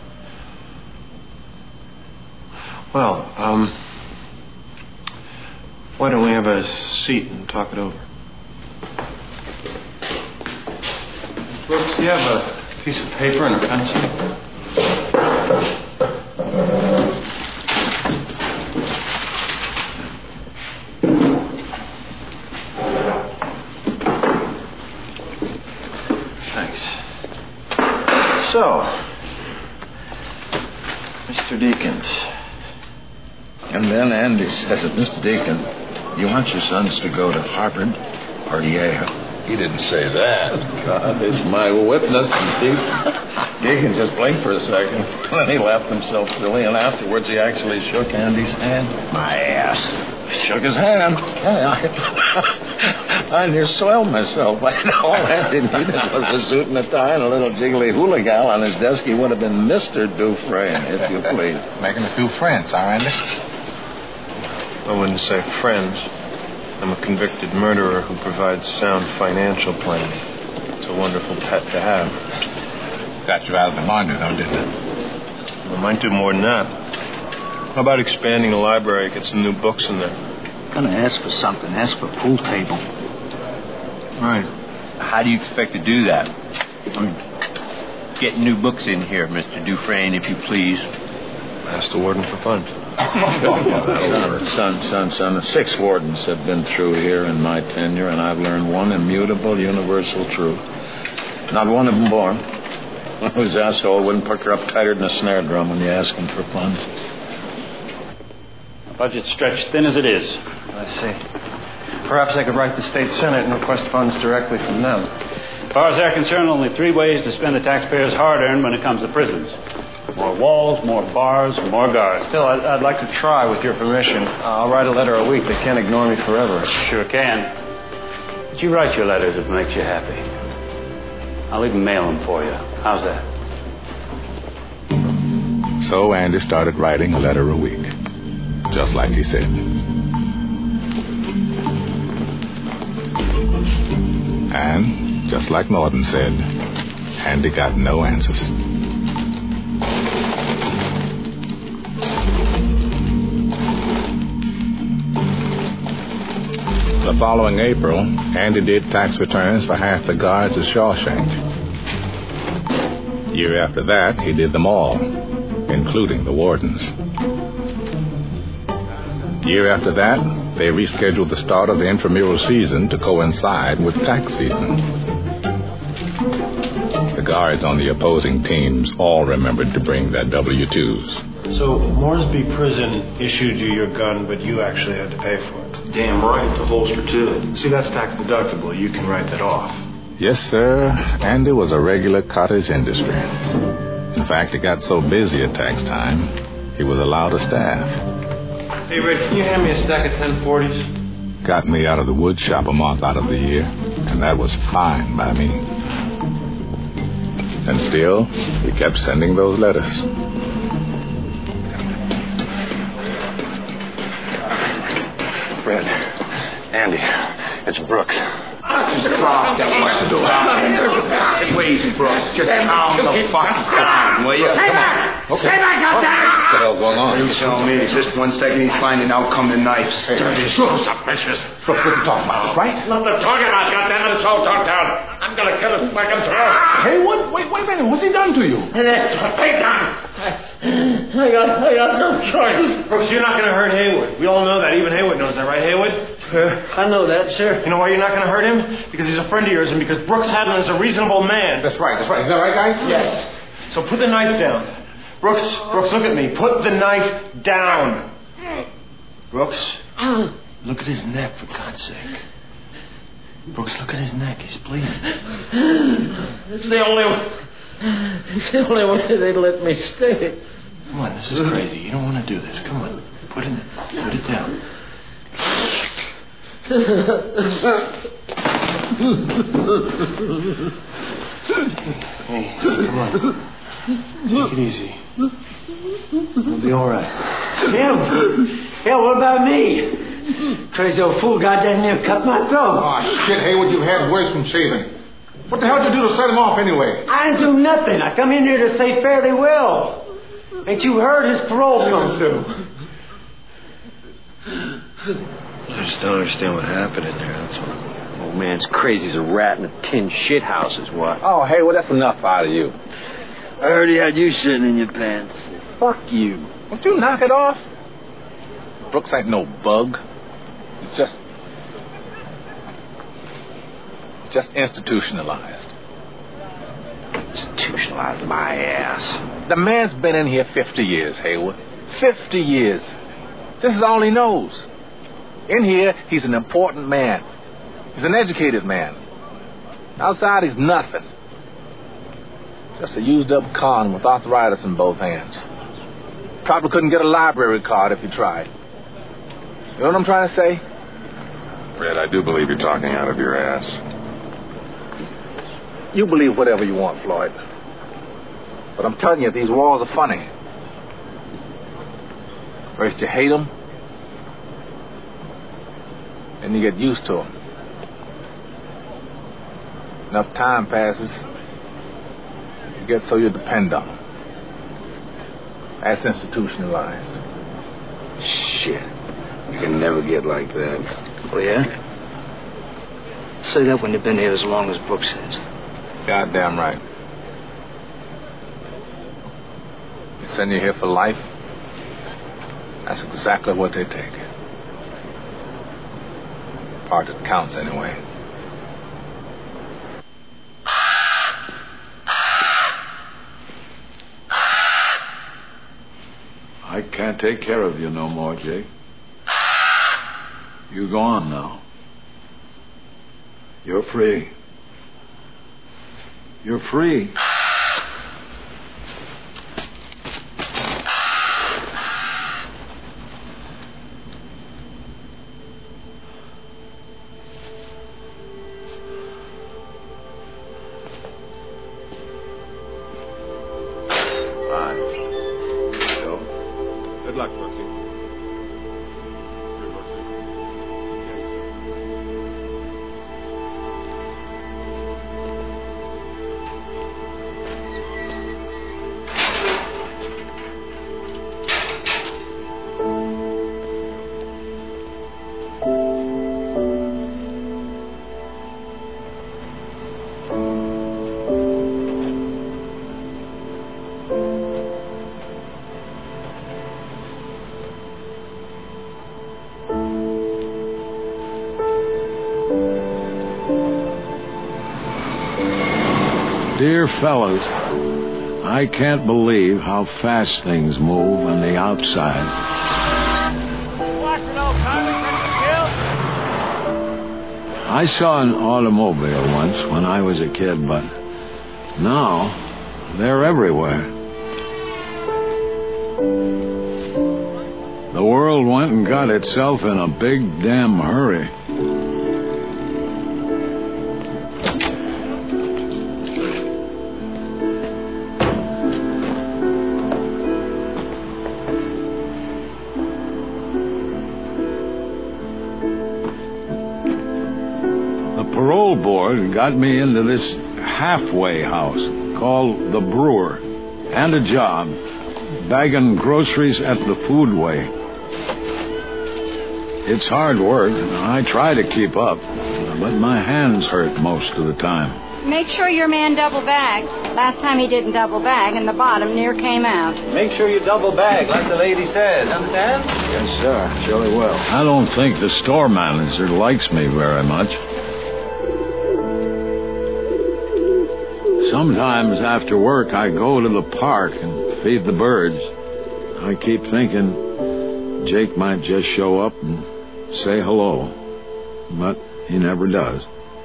Well, why don't we have a seat and talk it over? Brooks, do you have a piece of paper and a pencil? So, Mr. Deakins. And then Andy says it, Mr. Deacon, you want your sons to go to Harvard or Yale? He didn't say that. God is my witness. Deacon just blinked for a second. Then he laughed himself silly, and afterwards he actually shook Andy's hand. My ass. Shook his hand. I near soiled myself. All Andy needed was a suit and a tie and a little jiggly hula gal on his desk. He would have been Mr. Dufresne, if you please. Making a few friends, huh, Andy? I wouldn't say friends. I'm a convicted murderer who provides sound financial planning. It's a wonderful pet to have. Got you out of the binder, though, didn't it? Well, might do more than that. How about expanding the library, get some new books in there? Gonna ask for something. Ask for a pool table. Right. How do you expect to do that? Getting new books in here, Mr. Dufresne, if you please. Ask the warden for funds. Son. 6 wardens have been through here in my tenure, and I've learned one immutable, universal truth. Not one of them born. Whose asshole wouldn't pucker up tighter than a snare drum when you ask him for funds. The budget's stretched thin as it is. I see. Perhaps I could write the state senate and request funds directly from them. As far as they're concerned, only 3 ways to spend the taxpayers' hard-earned when it comes to prisons. More walls, more bars, more guards. Still, I'd like to try with your permission. I'll write a letter a week. They can't ignore me forever. Sure can. But you write your letters if it makes you happy. I'll even mail them for you. How's that? So Andy started writing a letter a week, just like he said. And, just like Norton said, Andy got no answers. The following April, Andy did tax returns for half the guards at Shawshank. Year after that, he did them all, including the wardens. Year after that, they rescheduled the start of the intramural season to coincide with tax season. The guards on the opposing teams all remembered to bring their W-2s. So, Moresby Prison issued you your gun, but you actually had to pay for it. Damn right, the holster too. See, that's tax deductible. You can write that off. Yes, sir. Andy was a regular cottage industry. In fact, it got so busy at tax time, he was allowed a staff. Hey, Red, can you hand me a stack of 1040s? Got me out of the wood shop a month out of the year, and that was fine by me. And still, he kept sending those letters. Fred, Andy, it's Brooks. Watch the door. Please, Brooks, just calm the fuck down, will you? Stay back! Okay. Stay back out there! What the hell's going on? You tell me. Just 1 second, he's finding out come the knives. Dirty suspicious. Brooks, what are you talking about? This, right? Nothing to talk about, goddammit. It's all talked out. I'm gonna kill his fucking throat. Hey, what? Wait a minute. What's he done to you? Hey, Don. I got no choice. Brooks, you're not going to hurt Haywood. We all know that. Even Haywood knows that, right, Haywood? I know that, sir. You know why you're not going to hurt him? Because he's a friend of yours and because Brooks Hadlin is a reasonable man. That's right. Is that right, guys? Yes. So put the knife down. Brooks, look at me. Put the knife down. Brooks, look at his neck, for God's sake. Brooks, look at his neck. He's bleeding. It's the only way they'd let me stay. Come on, this is crazy. You don't want to do this. Come on. Put it down. Hey, come on. Take it easy. We'll be all right. Hell, what about me? Crazy old fool got down there and cut my throat. Oh, shit, Haywood, you've had worse from shaving. What the hell did you do to set him off anyway? I didn't do nothing. I come in here to say fairly well. Ain't you heard his parole come through? I just don't understand what happened in there, that's all. Old man's crazy as a rat in a tin shit house is what. Oh, Haywood, that's enough out of you. I heard he had you shitting in your pants. Fuck you. Won't you knock it off? Brooks ain't no bug. It's just institutionalized. Institutionalized my ass. The man's been in here 50 years, Haywood. 50 years. This is all he knows. In here, he's an important man. He's an educated man. Outside, he's nothing. Just a used-up con with arthritis in both hands. Probably couldn't get a library card if he tried. You know what I'm trying to say? Fred, I do believe you're talking out of your ass. You believe whatever you want, Floyd. But I'm telling you, these walls are funny. First you hate them, then you get used to them. Enough time passes, you get so you depend on them. That's institutionalized. Shit. You can never get like that. Oh, yeah? Say that when you've been here as long as Brooks has. Goddamn right. They send you here for life. That's exactly what they take. Part that counts, anyway. I can't take care of you no more, Jake. You go on now. You're free. You're free. Good luck, Brooksy. Dear fellas, I can't believe how fast things move on the outside. I saw an automobile once when I was a kid, but now they're everywhere. The world went and got itself in a big damn hurry. Parole board got me into this halfway house called the Brewer, and a job bagging groceries at the Foodway. It's hard work, and I try to keep up, but my hands hurt most of the time. Make sure your man double bags. Last time he didn't double bag, and the bottom near came out. Make sure you double bag, like the lady says. Understand? Yes, sir. Surely will. I don't think the store manager likes me very much. Sometimes after work, I go to the park and feed the birds. I keep thinking Jake might just show up and say hello, but he never does.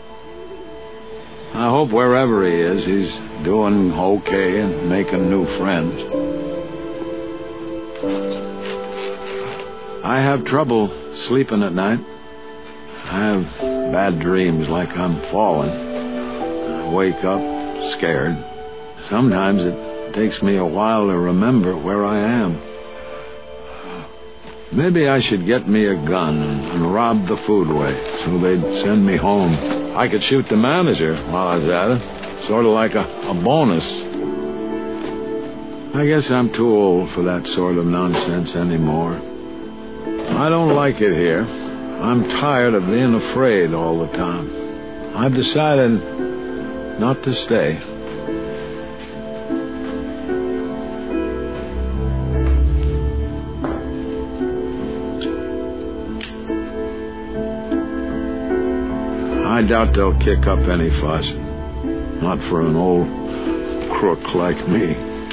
I hope wherever he is, he's doing okay and making new friends. I have trouble sleeping at night. I have bad dreams like I'm falling. I wake up scared. Sometimes it takes me a while to remember where I am. Maybe I should get me a gun and rob the Foodway so they'd send me home. I could shoot the manager while I was at it, sort of like a bonus. I guess I'm too old for that sort of nonsense anymore. I don't like it here. I'm tired of being afraid all the time. I've decided not to stay. I doubt they'll kick up any fuss. Not for an old crook like me.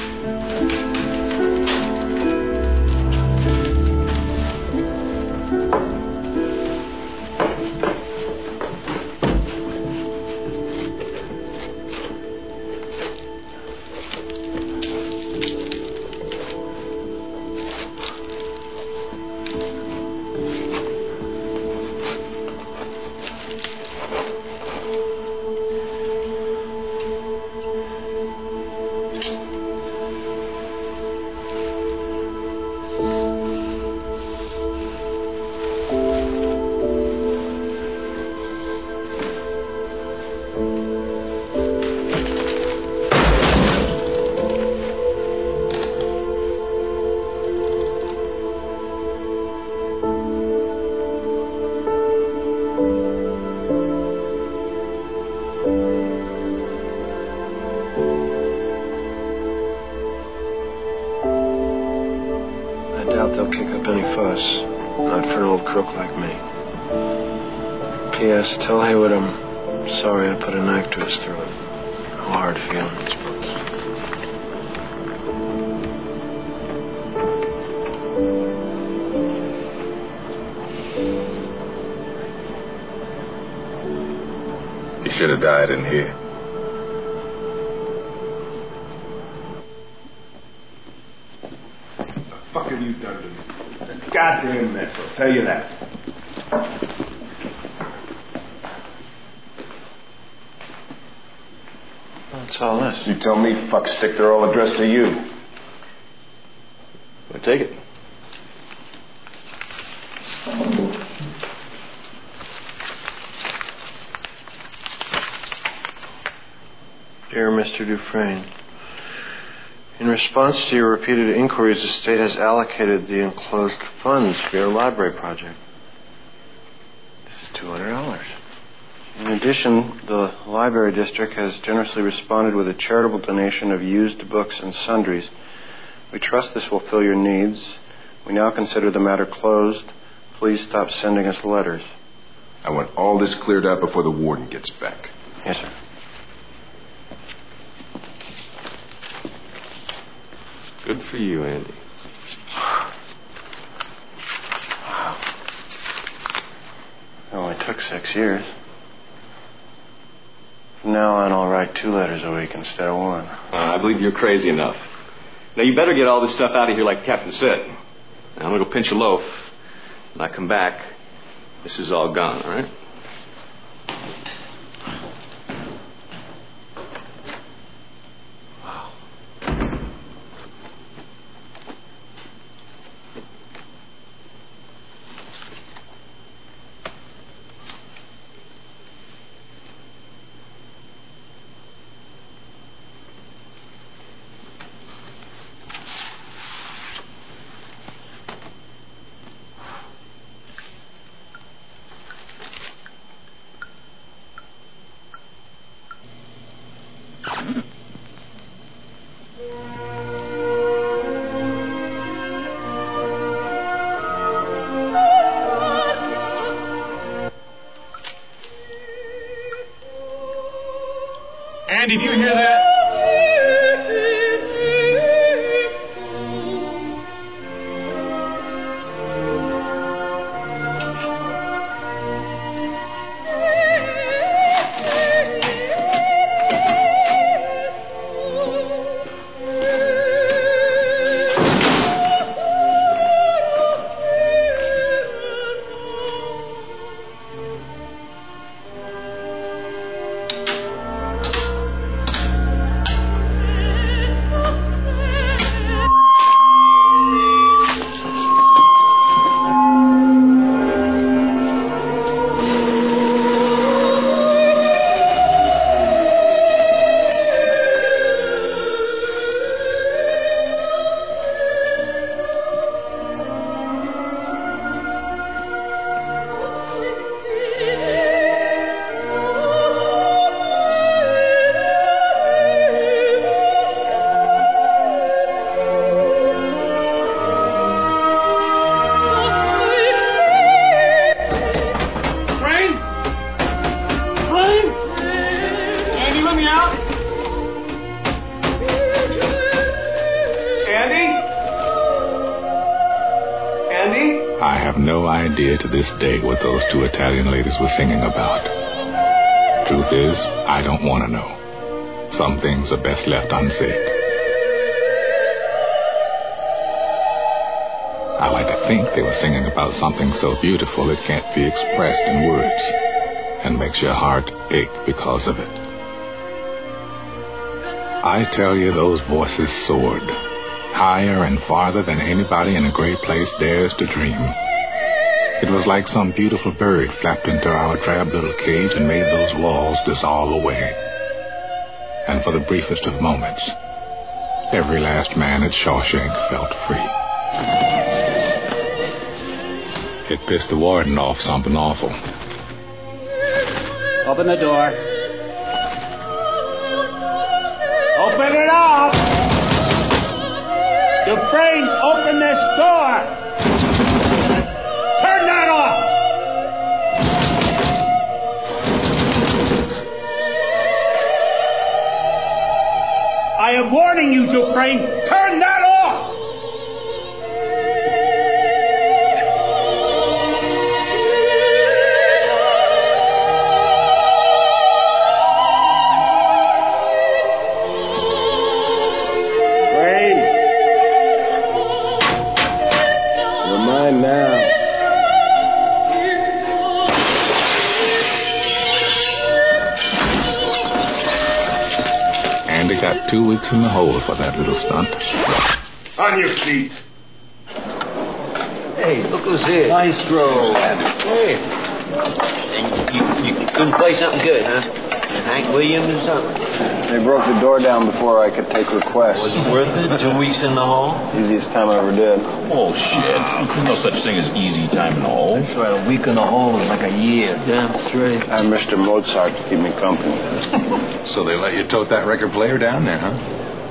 They'll kick up any fuss. Not for an old crook like me. P.S. Tell Haywood I'm sorry I put a knife to his throat. No hard feelings, folks. He should have died in here. What have you done to me? It's a goddamn mess, I'll tell you that. What's all this? You tell me, fuckstick, they're all addressed to you. I take it. Dear Mr. Dufresne, in response to your repeated inquiries, the state has allocated the enclosed funds for your library project. This is $200. In addition, the library district has generously responded with a charitable donation of used books and sundries. We trust this will fill your needs. We now consider the matter closed. Please stop sending us letters. I want all this cleared out before the warden gets back. Yes, sir. Good for you, Andy. It only took 6 years. From now on, I'll write 2 letters a week instead of 1. I believe you're crazy enough. Now, you better get all this stuff out of here like the captain said. Now, I'm going to go pinch a loaf. When I come back, this is all gone, all right? Andy, do you hear that? I have no idea to this day what those 2 Italian ladies were singing about. Truth is, I don't want to know. Some things are best left unsaid. I like to think they were singing about something so beautiful it can't be expressed in words, and makes your heart ache because of it. I tell you, those voices soared, higher and farther than anybody in a great place dares to dream. It was like some beautiful bird flapped into our drab little cage and made those walls dissolve away. And for the briefest of moments, every last man at Shawshank felt free. It pissed the warden off something awful. Open the door. Open it up! Dufresne, open this door! Turn that off! I am warning you, Dufresne. Turn that off! Andy got 2 weeks in the hole for that little stunt. On your feet. Hey, look who's here. Maestro. Hey. And you couldn't play something good, huh? Hank Williams or something? They broke the door down before I could take requests. Was it worth it? 2 weeks in the hole? Easiest time I ever did. Oh, shit. There's no such thing as easy time in the hole. That's right. A week in the hole is like a year. Damn straight. I have Mr. Mozart to keep me company. So they let you tote that record player down there, huh?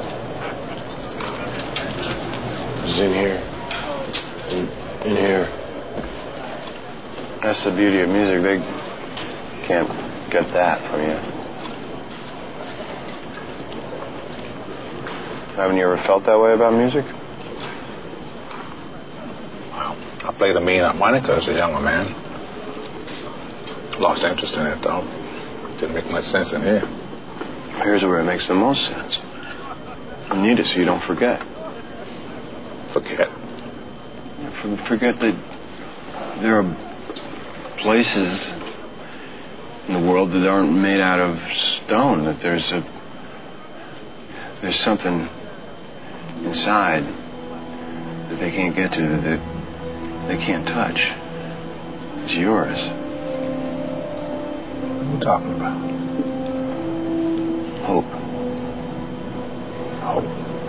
It's in here. In here. That's the beauty of music. They can't get that from you. Haven't you ever felt that way about music? Well, I played a mean harmonica as a younger man. Lost interest in it, though. Didn't make much sense in here. Here's where it makes the most sense. You need it so you don't forget. Forget? Forget that there are places in the world that aren't made out of stone, that there's something inside that they can't get to, that they can't touch. It's yours. What are you talking about? Hope. Hope?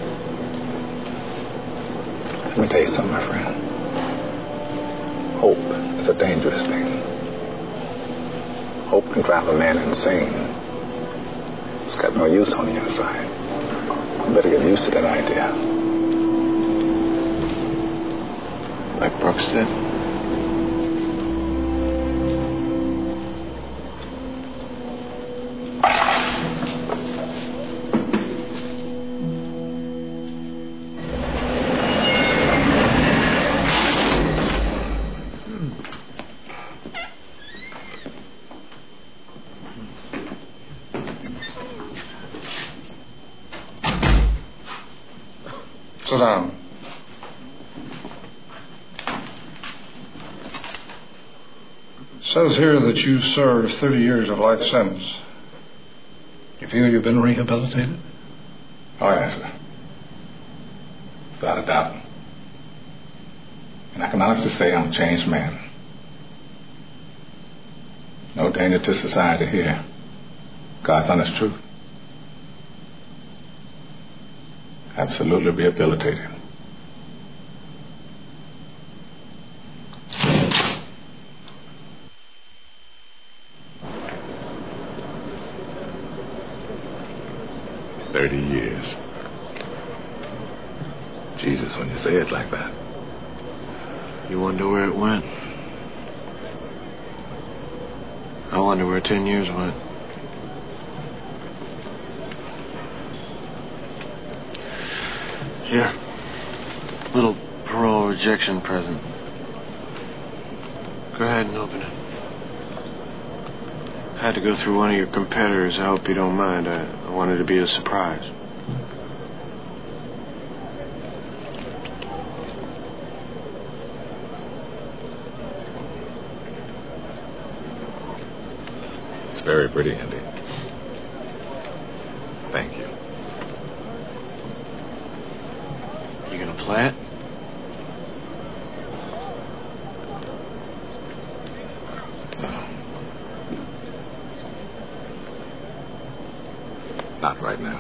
Let me tell you something, my friend. Hope is a dangerous thing. Hope can drive a man insane. It's got no use on the inside. You better get used to that idea. Like Brooks did? Sit down. It says here that you served 30 years of life sentence. You feel you've been rehabilitated? Oh, yes, sir. Without a doubt. And I can honestly say I'm a changed man. No danger to society here. God's honest truth. Absolutely rehabilitated. $30 years. Jesus, when you say it like that. You wonder where it went. I wonder where 10 years went. Here. Little parole rejection present. Go ahead and open it. I had to go through one of your competitors. I hope you don't mind. I wanted to be a surprise. It's very pretty, Andy. Thank you. You gonna play it? Not right now.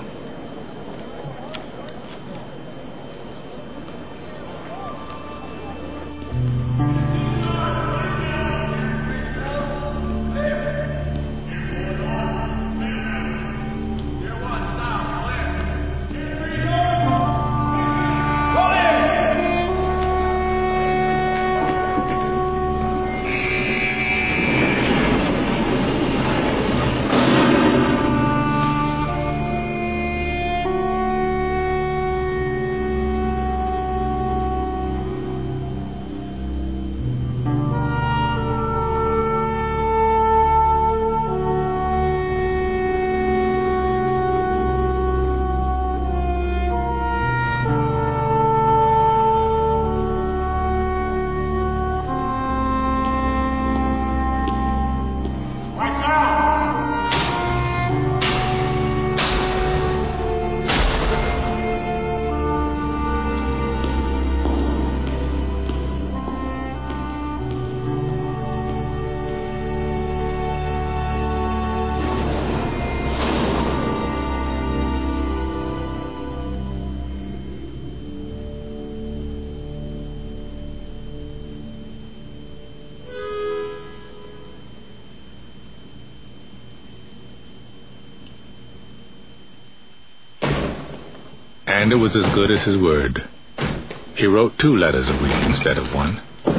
And it was as good as his word. He wrote 2 letters a week instead of 1.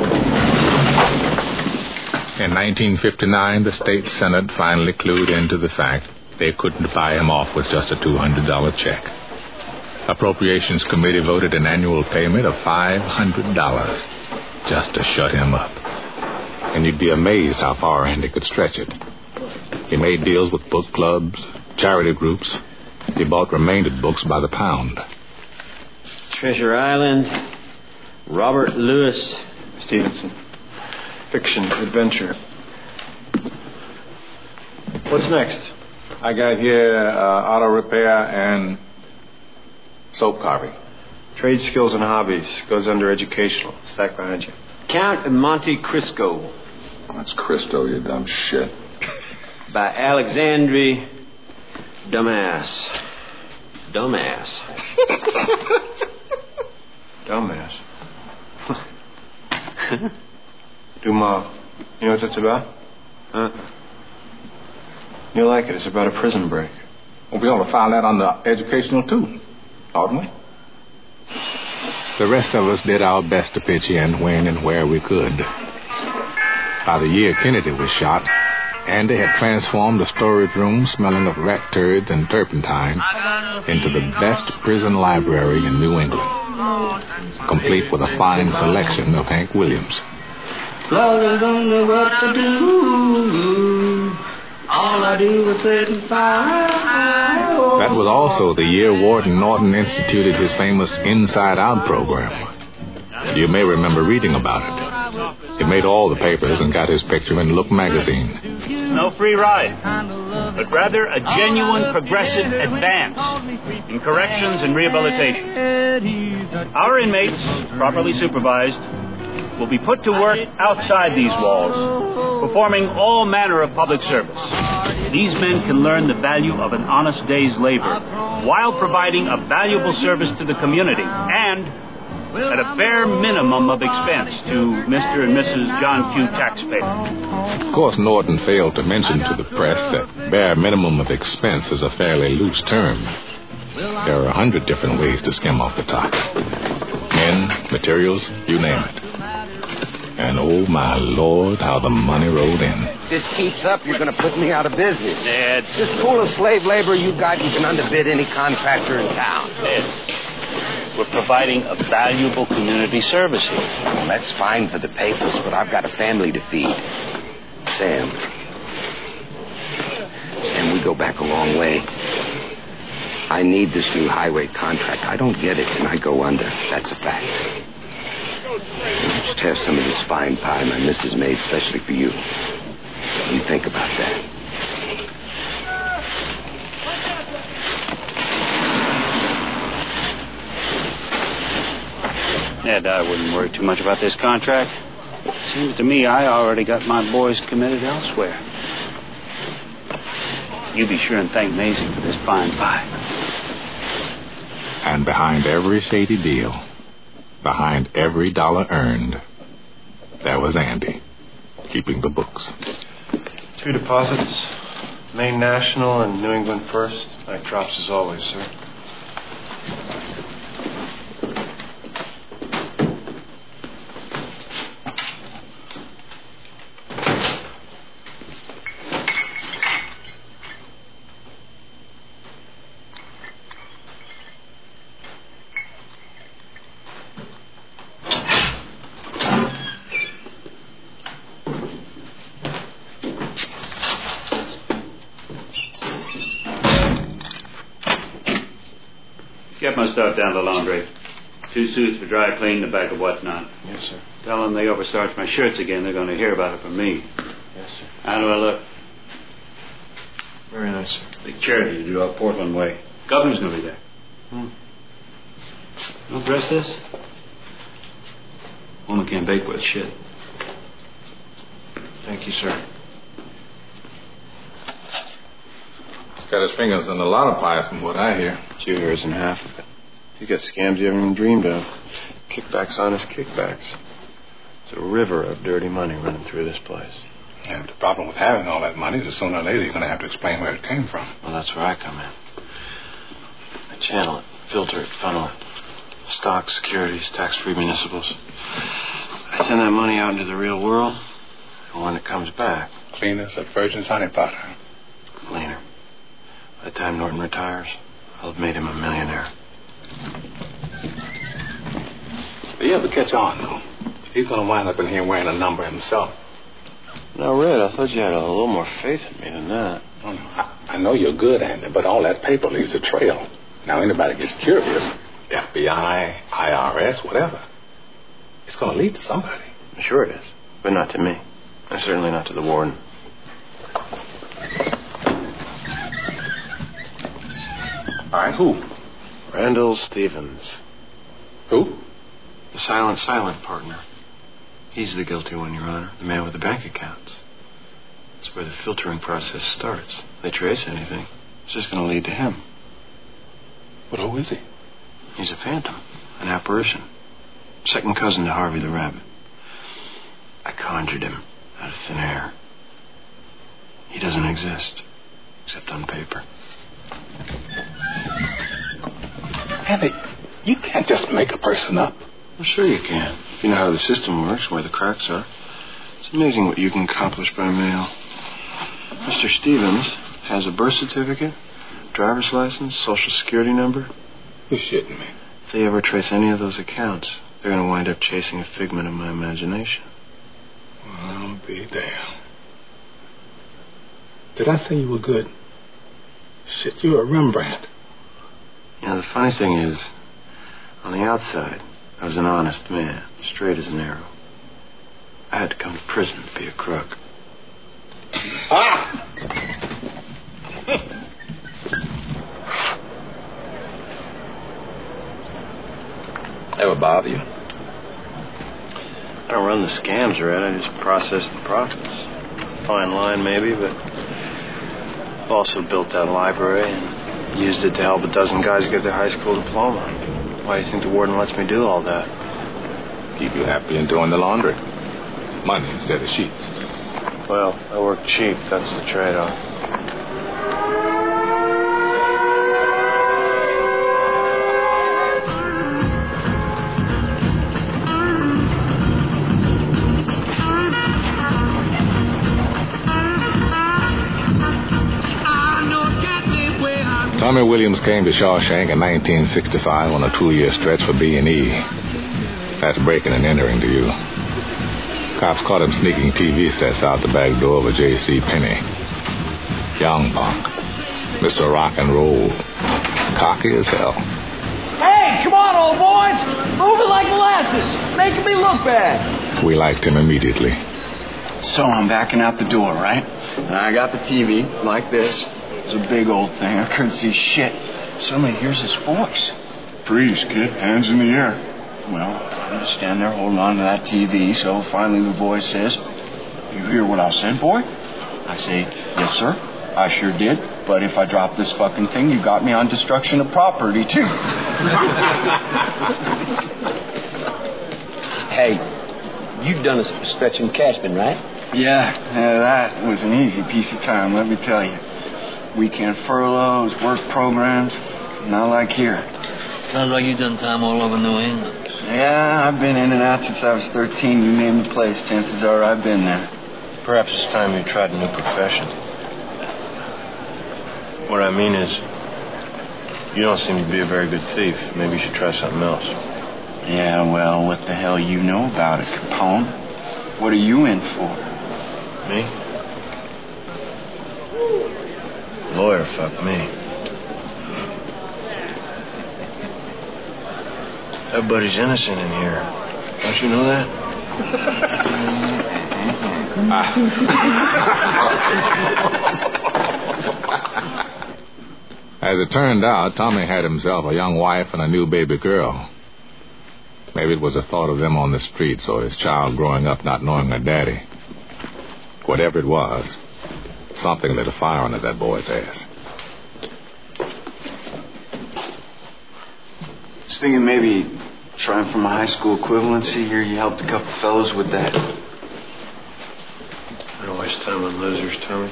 In 1959, the state senate finally clued into the fact they couldn't buy him off with just a $200 check. Appropriations Committee voted an annual payment of $500 just to shut him up. And you'd be amazed how far Andy could stretch it. He made deals with book clubs, charity groups. He bought remaindered books by the pound. Treasure Island, Robert Louis Stevenson. Fiction, adventure. What's next? I got here auto repair and soap carving. Trade skills and hobbies. Goes under educational. Stack behind you. Count of Monte Cristo. That's Cristo, you dumb shit. By Alexandre Dumas. Dumbass. Dumbass. Dumas. You know what that's about? Huh? You'll like it. It's about a prison break. Well, we ought to file that under educational, too, oughtn't we? The rest of us did our best to pitch in when and where we could. By the year Kennedy was shot, Andy had transformed the storage room smelling of rat turds and turpentine into the best prison library in New England, complete with a fine selection of Hank Williams. Lord, don't know what to do. All I do is sit and sigh. That was also the year Warden Norton instituted his famous Inside Out program. You may remember reading about it. It made all the papers and got his picture in Look magazine. No free ride, but rather a genuine progressive advance in corrections and rehabilitation. Our inmates, properly supervised, will be put to work outside these walls, performing all manner of public service. These men can learn the value of an honest day's labor while providing a valuable service to the community and at a bare minimum of expense to Mr. and Mrs. John Q. taxpayers. Of course, Norton failed to mention to the press that bare minimum of expense is a fairly loose term. There are 100 different ways to skim off the top. Men, materials, you name it. And oh my Lord, how the money rolled in. If this keeps up, you're going to put me out of business. Ned. This pool of slave labor you got, you can underbid any contractor in town. Ned, we're providing a valuable community service here. Well, that's fine for the papers, but I've got a family to feed. Sam, we go back a long way. I need this new highway contract. I don't get it, and I go under. That's a fact. Just have some of this fine pie my missus made specially for you. What do you think about that? Ned, I wouldn't worry too much about this contract. Seems to me I already got my boys committed elsewhere. You be sure and thank Maisie for this fine pie. And behind every shady deal, behind every dollar earned, there was Andy, keeping the books. 2 deposits, Maine National and New England First. Night drops as always, sir. Get my stuff down to the laundry. 2 suits for dry clean, the bag of whatnot. Yes, sir. Tell them they overstarched my shirts again. They're going to hear about it from me. Yes, sir. How do I look? Very nice, sir. Big charity to do out Portland way. Governor's going to be there. Don't dress this? Woman can't bake with shit. Thank you, sir. He's got his fingers in a lot of pies from what I hear. 2 years and half of it. He got scams you haven't even dreamed of. Kickbacks on his kickbacks. It's a river of dirty money running through this place. Yeah, but the problem with having all that money is that sooner or later you're going to have to explain where it came from. Well, that's where I come in. I channel it, filter it, funnel it. Stocks, securities, tax-free municipals. I send that money out into the real world, and when it comes back... Clean as a virgin's honeypot, huh? Cleaner. By the time Norton retires, I'll have made him a millionaire. Do you ever catch on, though? He's going to wind up in here wearing a number himself. Now, Red, I thought you had a little more faith in me than that. Oh, no. I know you're good, Andy, but all that paper leaves a trail. Now, anybody gets curious, FBI, IRS, whatever, it's going to lead to somebody. Sure it is, but not to me. And certainly not to the warden. All right, who? Randall Stevens. Who? The silent partner. He's the guilty one, Your Honor. The man with the bank accounts. That's where the filtering process starts. They trace anything, it's just going to lead to him. But who is he? He's a phantom, an apparition. Second cousin to Harvey the Rabbit. I conjured him out of thin air. He doesn't exist, except on paper. Andy, you can't just make a person up. Well, sure you can. If you know how the system works, where the cracks are. It's amazing what you can accomplish by mail. Mr. Stevens has a birth certificate, driver's license, social security number. You're shitting me. If they ever trace any of those accounts, they're going to wind up chasing a figment of my imagination. Well, I'll be damned. Did I say you were good? Shit, you're a Rembrandt. You know, the funny thing is, on the outside, I was an honest man, straight as an arrow. I had to come to prison to be a crook. Ah! Ever bother you? I don't run the scams, Red. I just process the profits. Fine line, maybe, but I've also built that library and used it to help a dozen guys get their high school diploma. Why do you think the warden lets me do all that? Keep you happy and doing the laundry. Money instead of sheets. Well, I work cheap. That's the trade-off. Tommy Williams came to Shawshank in 1965 on a 2-year stretch for B&E. That's breaking and entering to you. Cops caught him sneaking TV sets out the back door of a J.C. Penney. Young punk. Mr. Rock and Roll. Cocky as hell. Hey, come on, old boys! Move it like molasses! Making me look bad! We liked him immediately. So I'm backing out the door, right? And I got the TV, like this. It's a big old thing. I couldn't see shit. Suddenly here's his voice. Freeze, kid. Hands in the air. Well, I just stand there holding on to that TV, so finally the voice says, "You hear what I said, boy?" I say, "Yes, sir. I sure did. But if I drop this fucking thing, you got me on destruction of property, too." Hey, you've done a stretch in Cashman, right? Yeah, that was an easy piece of time, let me tell you. Weekend furloughs, work programs, not like here. Sounds like you've done time all over New England. Yeah, I've been in and out since I was 13. You name the place, chances are I've been there. Perhaps it's time you tried a new profession. What I mean is, you don't seem to be a very good thief. Maybe you should try something else. Yeah, well, what the hell you know about it, Capone? What are you in for? Me? Lawyer, fuck me. Everybody's innocent in here. Don't you know that? As it turned out, Tommy had himself a young wife and a new baby girl. Maybe it was the thought of them on the streets or his child growing up not knowing her daddy. Whatever it was, something lit a fire under that boy's ass. I was thinking maybe trying for my high school equivalency. Here you helped a couple fellows with that. Don't waste time on losers, Tommy.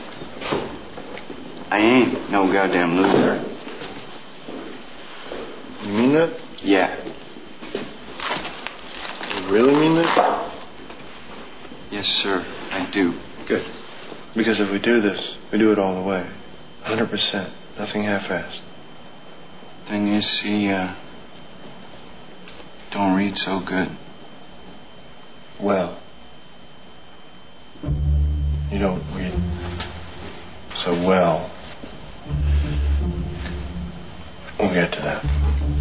I ain't no goddamn loser. You mean that? Yeah. You really mean that? Yes, sir, I do. Good. Because if we do this, we do it all the way. 100%. Nothing half-assed. Thing is, he, don't read so good. Well, you don't read so well. We'll get to that.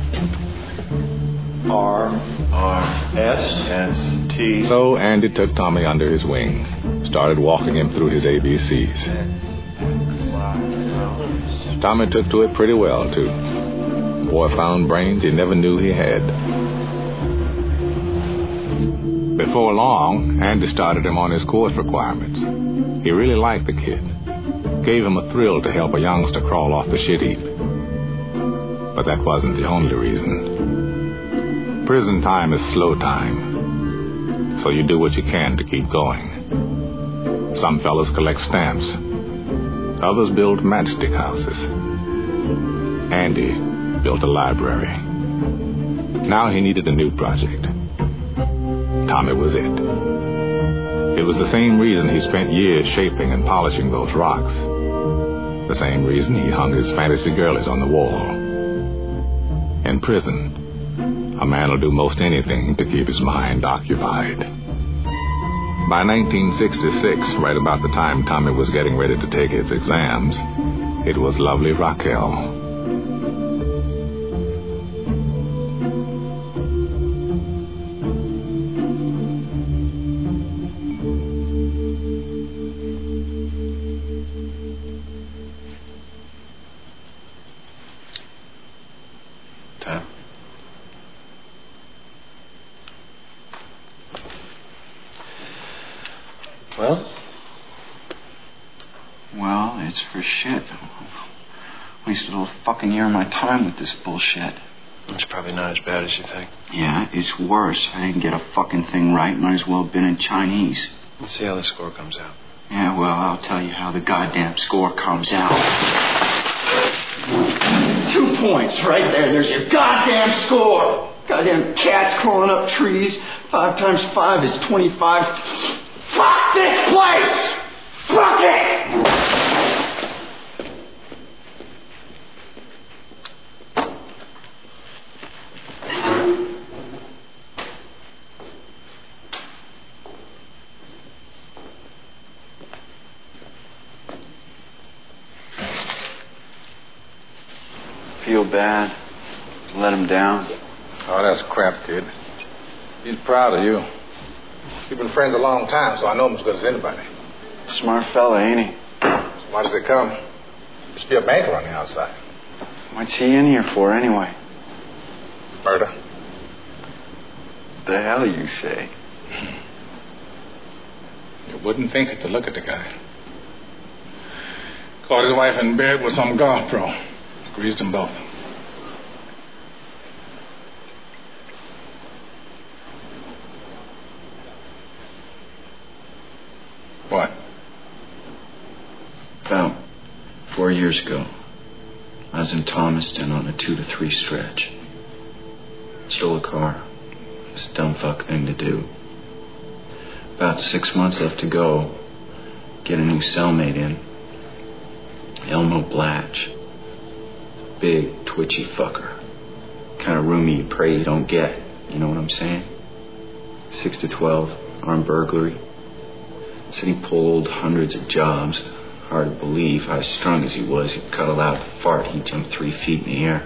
R-S-S-T. So Andy took Tommy under his wing, started walking him through his ABCs. Tommy took to it pretty well, too. The boy found brains he never knew he had. Before long, Andy started him on his course requirements. He really liked the kid. Gave him a thrill to help a youngster crawl off the shit heap. But that wasn't the only reason. Prison time is slow time, so you do what you can to keep going. Some fellas collect stamps. Others build matchstick houses. Andy built a library. Now he needed a new project. Tommy was it. It was the same reason he spent years shaping and polishing those rocks. The same reason he hung his fantasy girlies on the wall. In prison, a man will do most anything to keep his mind occupied. By 1966, right about the time Tommy was getting ready to take his exams, it was lovely Raquel. Well, it's for shit. Wasted a whole fucking year of my time with this bullshit. It's probably not as bad as you think. Yeah, it's worse. I didn't get a fucking thing right. Might as well have been in Chinese. Let's see how the score comes out. Yeah, well, I'll tell you how the goddamn score comes out. 2 points right there. There's your goddamn score. Goddamn cats crawling up trees. 5 times 5 is 25. Fuck this place! Fuck it! Feel bad. Let him down. Oh, that's crap, kid. He's proud of you. We've been friends a long time, so I know him as good as anybody. Smart fella, ain't he? Smart as they come. Must be a banker on the outside. What's he in here for, anyway? Murder. The hell you say? You wouldn't think it to look at the guy. Caught his wife in bed with some golf pro. Greased them both. What? About 4 years ago, I was in Thomaston on a 2 to 3 stretch. Stole a car. It was a dumb fuck thing to do. About 6 months left to go. Get a new cellmate in. Elmo Blatch. Big, twitchy fucker. Kind of roomy you pray you don't get. You know what I'm saying? 6 to 12, armed burglary. Said he pulled hundreds of jobs. Hard to believe, high strung as he was. He'd cut a loud fart. He'd jump 3 feet in the air.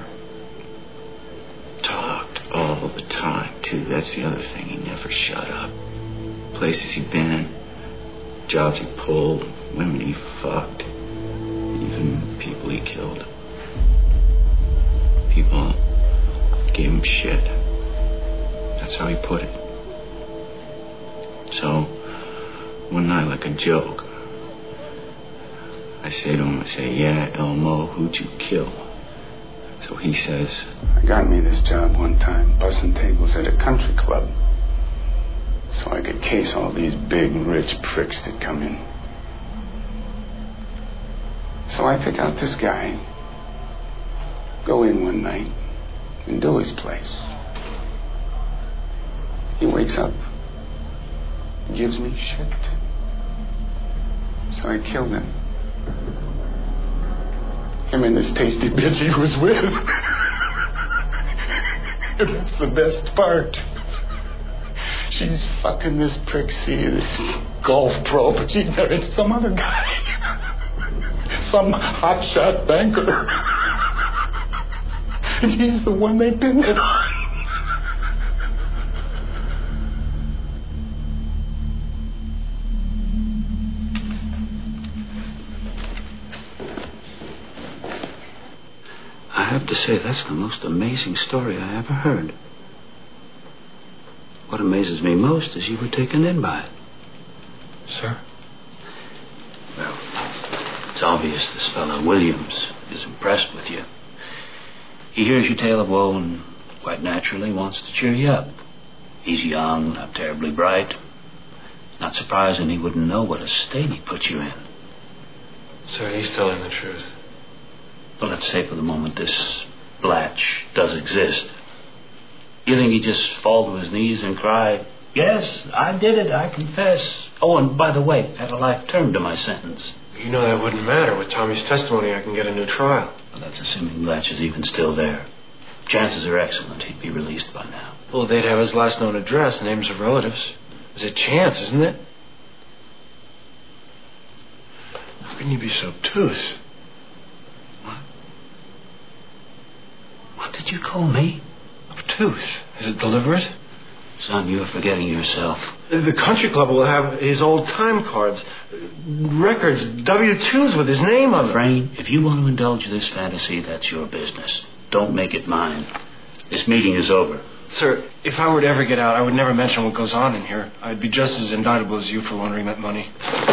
Talked all the time, too. That's the other thing. He never shut up. Places he'd been, jobs he pulled, women he fucked, even people he killed. People gave him shit. That's how he put it. So, one night, like a joke, I say to him, yeah, Elmo, who'd you kill? So he says, I got me this job one time, bussing tables at a country club, so I could case all these big, rich pricks that come in. So I pick out this guy, go in one night, and do his place. He wakes up, gives me shit. So I killed him. Him and this tasty bitch he was with. And that's the best part. She's fucking this Prixie, this golf pro, but she's married some other guy. Some hotshot banker. And he's the one they pinned it on. I have to say, that's the most amazing story I ever heard. What amazes me most is you were taken in by it. Sir? Well, it's obvious this fellow Williams is impressed with you. He hears your tale of woe and quite naturally wants to cheer you up. He's young, not terribly bright. Not surprising he wouldn't know what a state he put you in. Sir, he's telling the truth. Well, let's say for the moment this Blatch does exist. You think he'd just fall to his knees and cry, "Yes, I did it, I confess. Oh, and by the way, add a life term to my sentence." You know that wouldn't matter. With Tommy's testimony, I can get a new trial. Well, that's assuming Blatch is even still there. Chances are excellent he'd be released by now. Well, they'd have his last known address, names of relatives. There's a chance, isn't it? How can you be so obtuse? What did you call me? Obtuse. Is it deliberate? Son, you're forgetting yourself. The country club will have his old time cards, records, W-2s with his name on them. Frayne, if you want to indulge this fantasy, that's your business. Don't make it mine. This meeting is over. Sir, if I were to ever get out, I would never mention what goes on in here. I'd be just as indictable as you for laundering that money.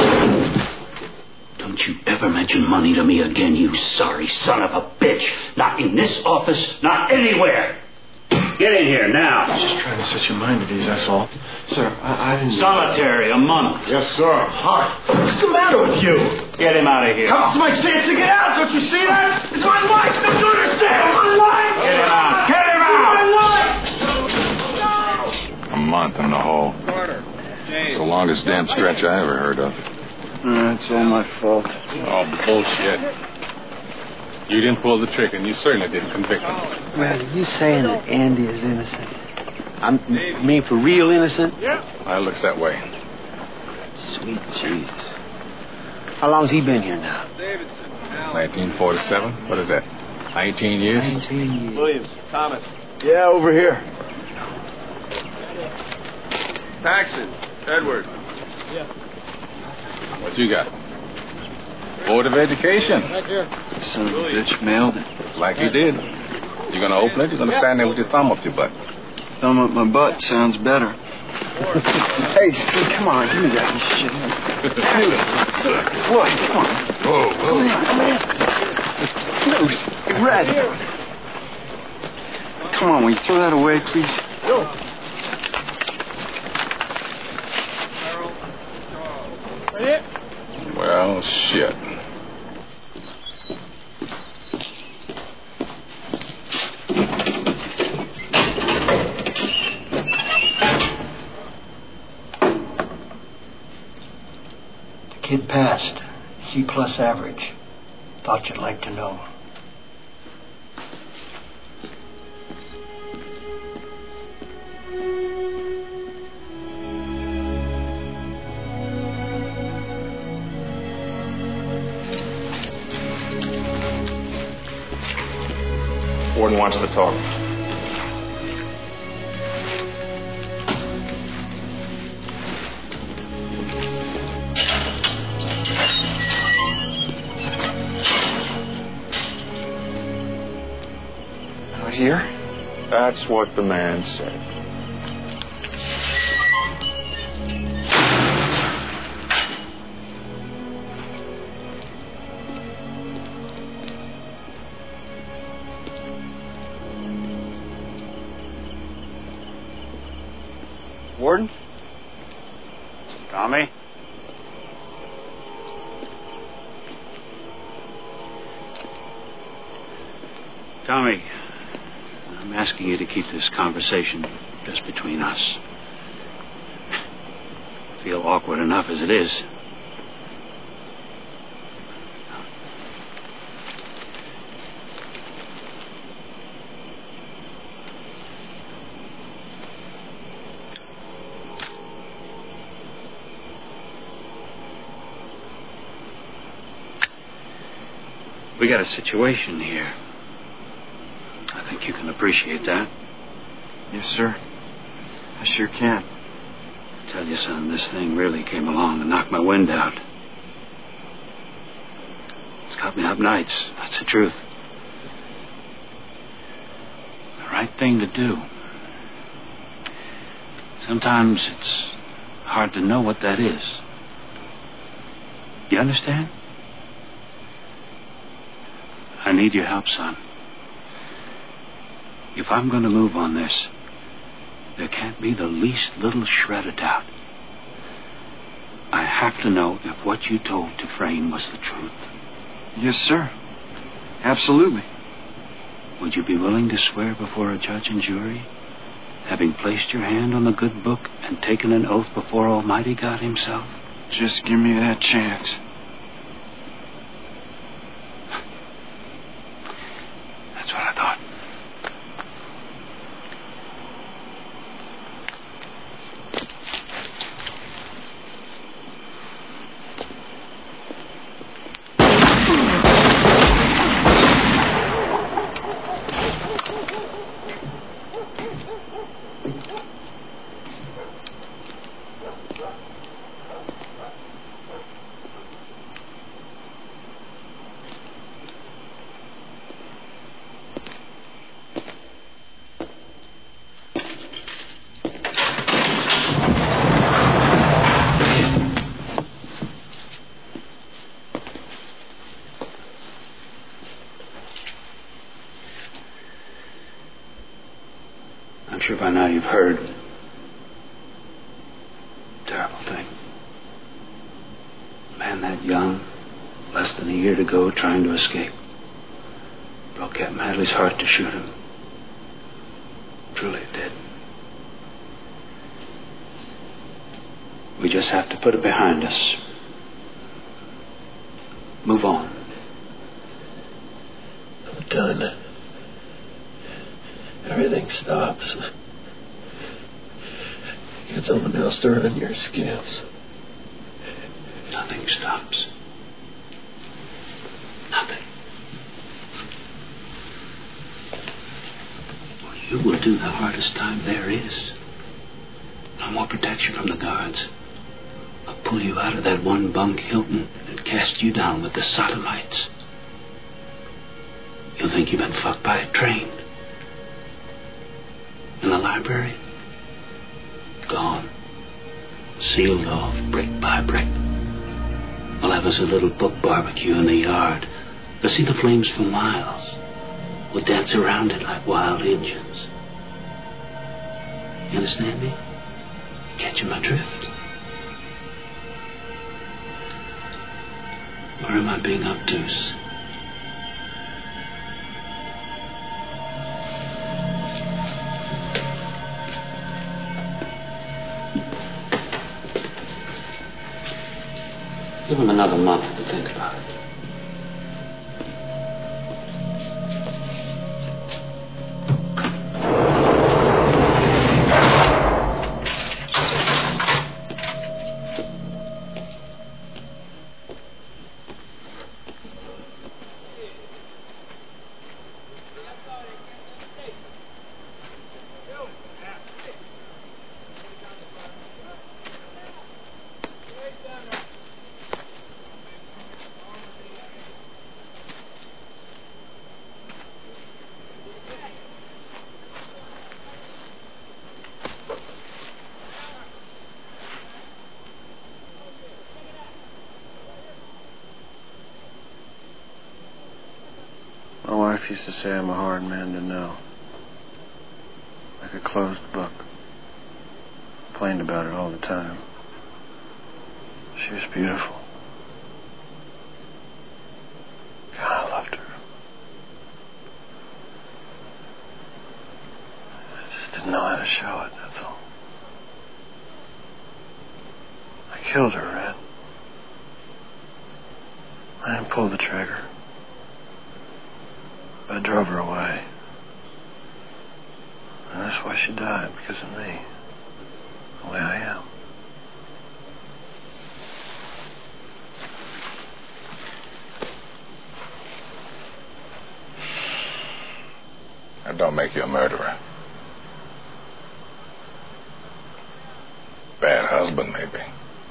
Don't you ever mention money to me again, you sorry son of a bitch. Not in this office, not anywhere. Get in here now. I was just trying to set your mind at ease, that's all. Sir, I didn't... Solitary, a month. Yes, sir. What's the matter with you? Get him out of here. It's my chance to get out. Don't you see that? It's my life. Don't you understand? My life. Get him out. Get him out. A month in the hole. It's the longest damn stretch I ever heard of. It's all my fault. Oh, bullshit. You didn't pull the trigger, and you certainly didn't convict him. Well, are you saying that Andy is innocent? I mean for real innocent? Yeah. It looks that way. Sweet Jesus. How long's he been here now? 1947? What is that? 19 years? 19 years. Williams, Thomas. Yeah, over here. Paxson, Edward. What you got? Board of Education. Back here. Son of a bitch mailed it. Like you did. You gonna open it? You're gonna stand there with your thumb up your butt. Thumb up my butt sounds better. Hey, Steve, come on, give me that shit. Hey, what? Come on. Whoa, Come on. Snooze, get ready. Come on, will you throw that away, please? Go. Well, shit. The kid passed. C+ average. Thought you'd like to know. Warden wants to talk. Out here? That's what the man said. Warden? Tommy? Tommy, I'm asking you to keep this conversation just between us. I feel awkward enough as it is. We got a situation here. I think you can appreciate that. Yes, sir. I sure can. I tell you, son, this thing really came along and knocked my wind out. It's got me up nights. That's the truth. The right thing to do. Sometimes it's hard to know what that is. You understand? I need your help, son. If I'm going to move on this, there can't be the least little shred of doubt. I have to know if what you told Dufresne was the truth. Yes, sir. Absolutely. Would you be willing to swear before a judge and jury, having placed your hand on the good book and taken an oath before Almighty God himself? Just give me that chance. That's what I thought. I'm sure by now you've heard. Terrible thing. A man that young, less than a year to go, trying to escape. Broke Captain Hadley's heart to shoot him. Truly it did. We just have to put it behind us. Move on. I'm done. Everything stops. Get someone else to run your scales. Nothing stops. Nothing. Well, you will do the hardest time there is. No more protection from the guards. I'll pull you out of that one bunk Hilton and cast you down with the sodomites. You'll think you've been fucked by a train. In the library? Gone. Sealed off, brick by brick. We'll have us a little book barbecue in the yard. We'll see the flames for miles. We'll dance around it like wild Indians. You understand me? You catching my drift? Where am I being obtuse? Give him another month to think about it. My wife used to say I'm a hard man to know. Like a closed book. Complained about it all the time. She was beautiful. God, I loved her. I just didn't know how to show it, that's all. I killed her, Red. I didn't pull the trigger. I drove her away. And that's why she died, because of me. The way I am. That don't make you a murderer. Bad husband, maybe.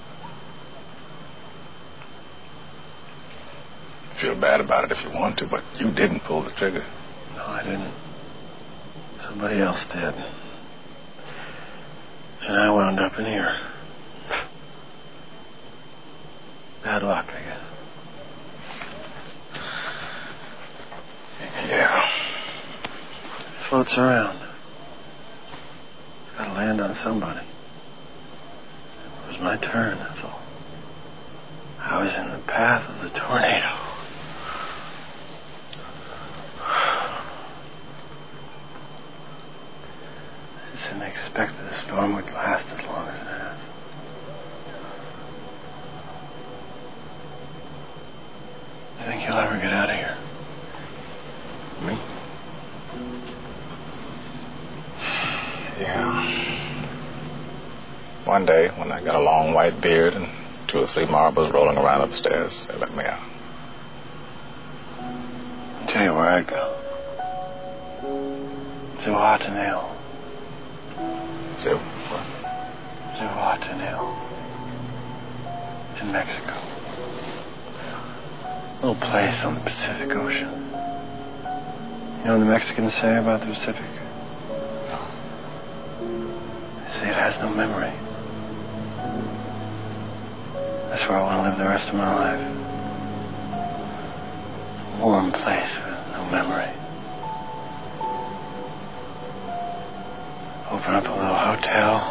Feel bad about it if you want to, but you didn't pull the trigger. No, I didn't. Somebody else did. And I wound up in here. Bad luck, I guess. Yeah. Floats around. Gotta land on somebody. It was my turn, that's all. I was in the path of the tornado. I just didn't expect that the storm would last as long as it has. You think you'll ever get out of here? Me? Yeah. One day, when I got a long white beard and 2 or 3 marbles rolling around upstairs, they let me out. I'll tell you where I'd go. Zihuatanejo. Zihuatanejo. It's in Mexico. A little place on the Pacific Ocean. You know what the Mexicans say about the Pacific? They say it has no memory. That's where I want to live the rest of my life. A warm place with no memory. Open up a little hotel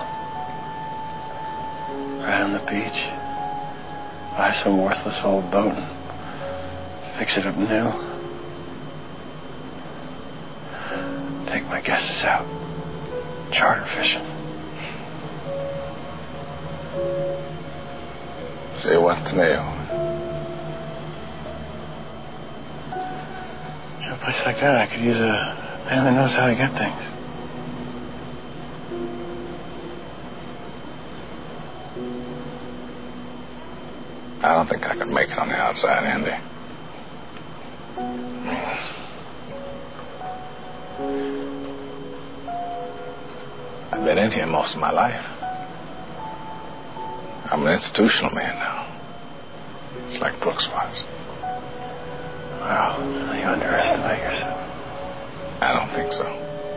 right on the beach. Buy some worthless old boat and fix it up new. Take my guests out. Charter fishing. Zihuatanejo. In a place like that, I could use a man that knows how to get things. I don't think I could make it on the outside, Andy. I've been in here most of my life. I'm an institutional man now. It's like Brooks was. Wow, you underestimate yourself. I don't think so.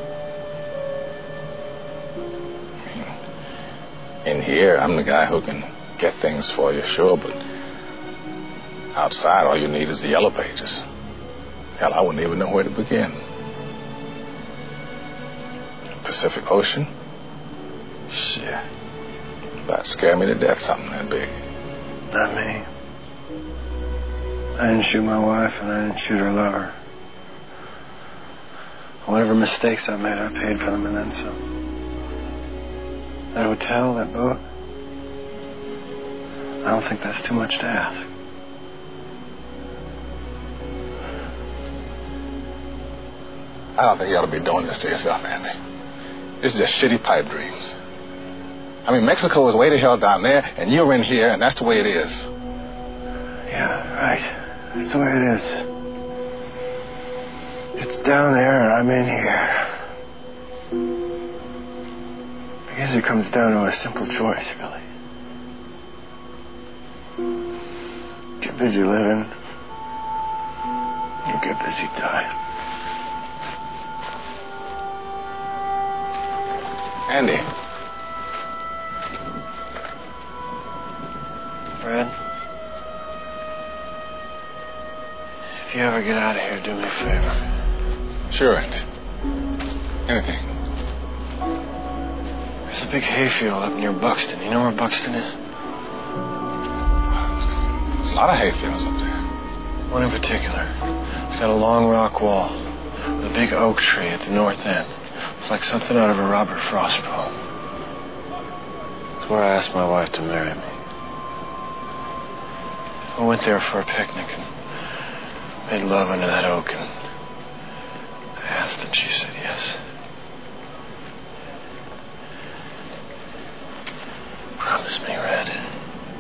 In here, I'm the guy who can get things for you, sure, but outside, all you need is the yellow pages. Hell, I wouldn't even know where to begin. Pacific Ocean? Shit. That'd scare me to death, something that big. Not me. I didn't shoot my wife, and I didn't shoot her lover. Whatever mistakes I made, I paid for them and then some. That hotel, that boat, I don't think that's too much to ask. I don't think you ought to be doing this to yourself, Andy. It's just shitty pipe dreams. I mean, Mexico is way the hell down there, and you're in here, and that's the way it is. Yeah, right. That's the way it is. It's down there, and I'm in here. I guess it comes down to a simple choice, really. Get busy living. You get busy dying. Andy. Fred, if you ever get out of here, do me a favor. Sure, Andy. Anything. There's a big hayfield up near Buxton. You know where Buxton is? There's a lot of hayfields up there. One in particular. It's got a long rock wall with a big oak tree at the north end. It's like something out of a Robert Frost poem. It's where I asked my wife to marry me. I went there for a picnic and made love under that oak, and I asked and she said yes. Promise me, Red,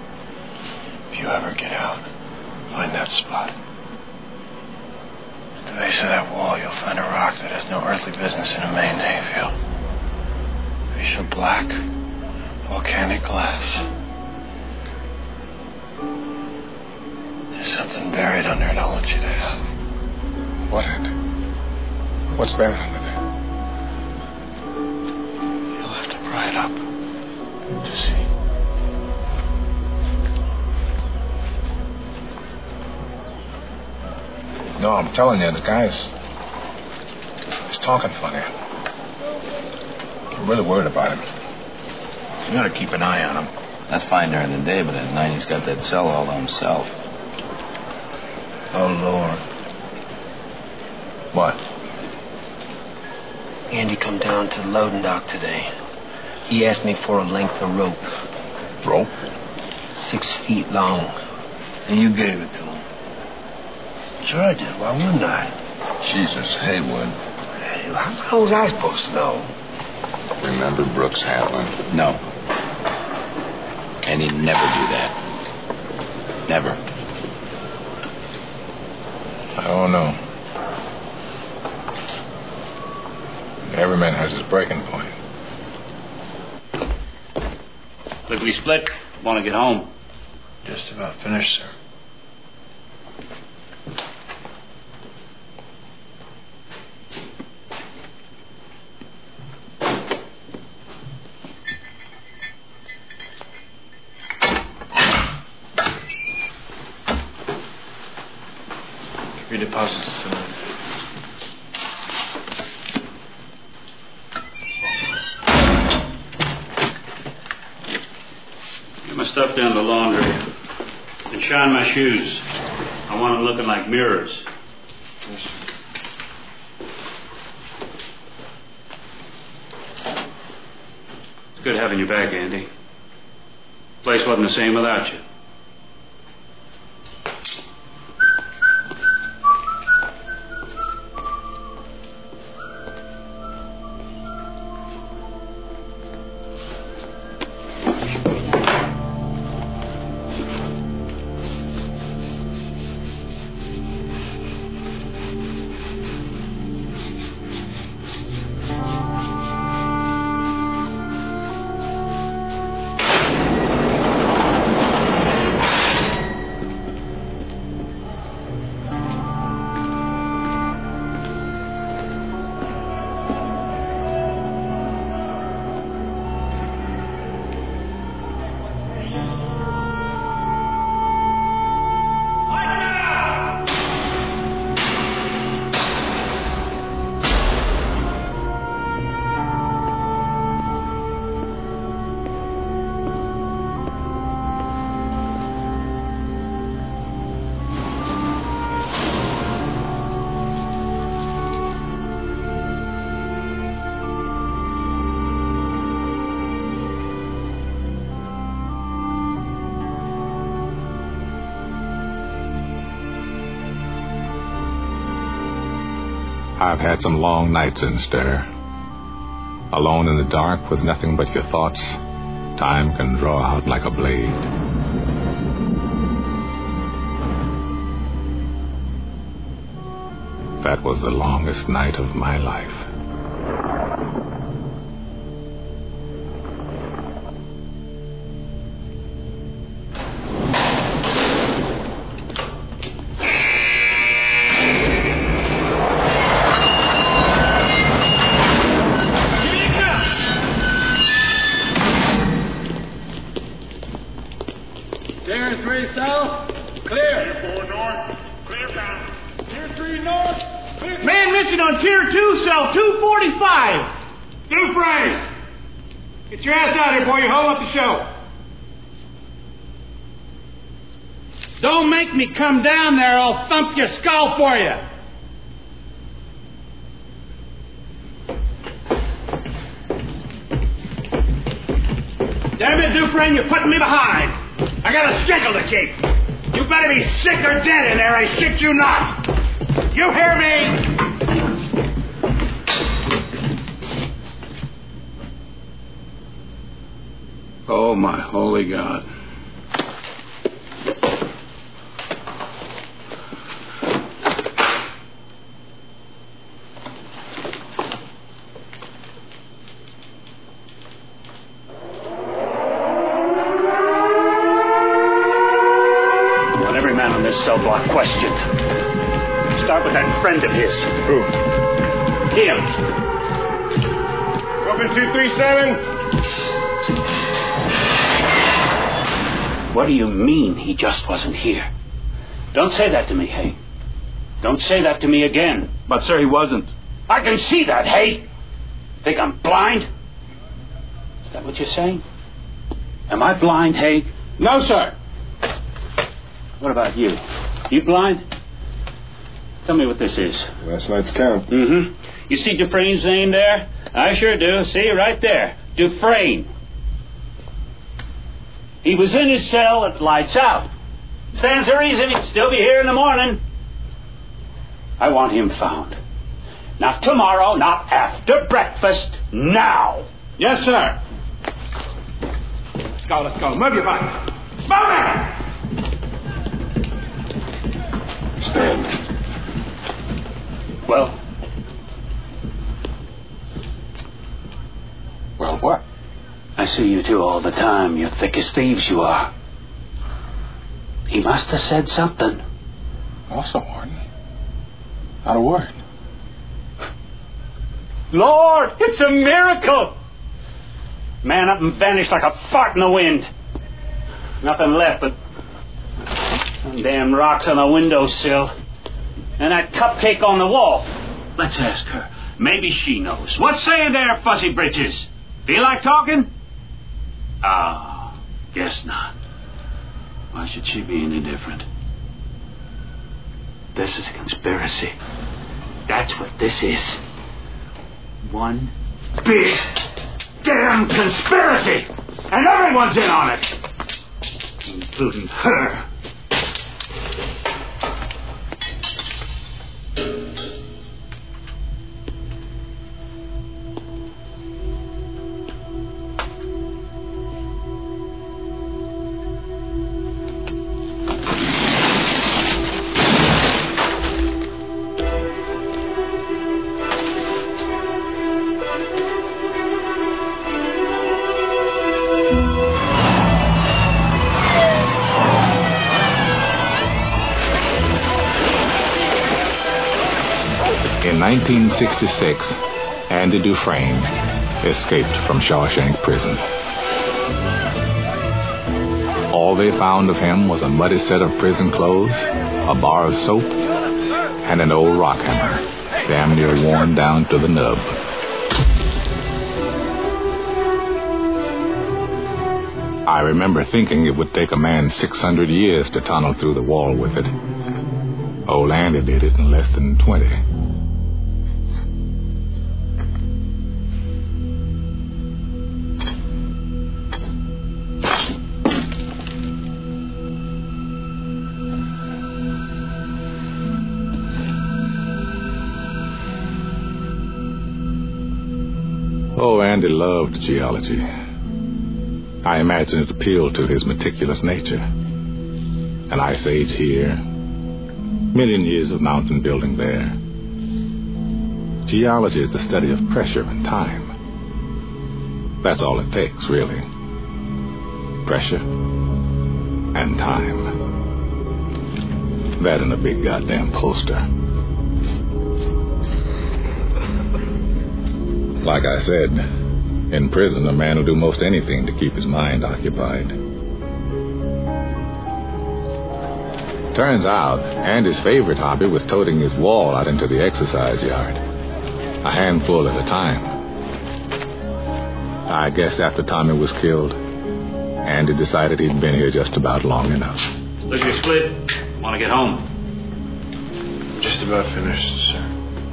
if you ever get out, find that spot. the base of that wall, you'll find a rock that has no earthly business in a main hayfield. A piece of black, volcanic glass. There's something buried under it I want you to have. What, Andy? What's buried under there? You'll have to pry it up to see. No, I'm telling you, the guy's talking funny. I'm really worried about him. You gotta keep an eye on him. That's fine during the day, but at night he's got that cell all to himself. Oh, Lord. What? Andy come down to the loading dock today. He asked me for a length of rope. Rope? 6 feet long. And you gave it to him. Sure I did. Why wouldn't I? Jesus, Haywood. Hey, how was I supposed to know? Remember Brooks Hatlin? No. And he'd never do that. Never. I don't know. Every man has his breaking point. Lickety split. Want to get home? Just about finished, sir. Your deposits tonight. Get my stuff down to the laundry. And shine my shoes. I want them looking like mirrors. Yes, It's good having you back, Andy. Place wasn't the same without you. I've had some long nights in stir. Alone in the dark with nothing but your thoughts, time can draw out like a blade. That was the longest night of my life. Get your ass out here before you hold up the show. Don't make me come down there, I'll thump your skull for you. Damn it, Dufresne, you're putting me behind. I got a schedule to keep. You better be sick or dead in there, I shit you not. You hear me? Oh, my holy God. cell block question. Start with that friend of his. Who? Him. Open 237. What do you mean he just wasn't here? Don't say that to me, Hay. Don't say that to me again. But, sir, he wasn't. I can see that, Hay. Think I'm blind? Is that what you're saying? Am I blind, Hay? No, sir. What about you? You blind? Tell me what this is. Last night's count. Mm-hmm. You see Dufresne's name there? I sure do. See, right there. Dufresne. He was in his cell at lights out. Stands to reason he'd still be here in the morning. I want him found. Not tomorrow, not after breakfast. Now. Yes, sir. Let's go, let's go. Move your butts. Move it! Stand. Well? Well, what? I see you two all the time. You're thick as thieves, you are. He must have said something. Also, Warden. Not a word. Lord, it's a miracle! Man up and vanished like a fart in the wind. Nothing left but some damn rocks on the windowsill. And that cupcake on the wall. Let's ask her. Maybe she knows. What say you there, Fuzzy Britches? Feel like talking? Oh, guess not. Why should she be any different? This is a conspiracy. That's what this is. One big damn conspiracy! And everyone's in on it! Including her. In 1966, Andy Dufresne escaped from Shawshank Prison. All they found of him was a muddy set of prison clothes, a bar of soap, and an old rock hammer, damn near worn down to the nub. I remember thinking it would take a man 600 years to tunnel through the wall with it. Old Andy did it in less than 20. Oh, Andy loved geology. I imagine it appealed to his meticulous nature. An ice age here, million years of mountain building there. Geology is the study of pressure and time. That's all it takes, really. Pressure and time. That and a big goddamn poster. Like I said, in prison, a man will do most anything to keep his mind occupied. Turns out, Andy's favorite hobby was toting his wall out into the exercise yard. A handful at a time. I guess after Tommy was killed, Andy decided he'd been here just about long enough. Look at your split. Want to get home? Just about finished, sir.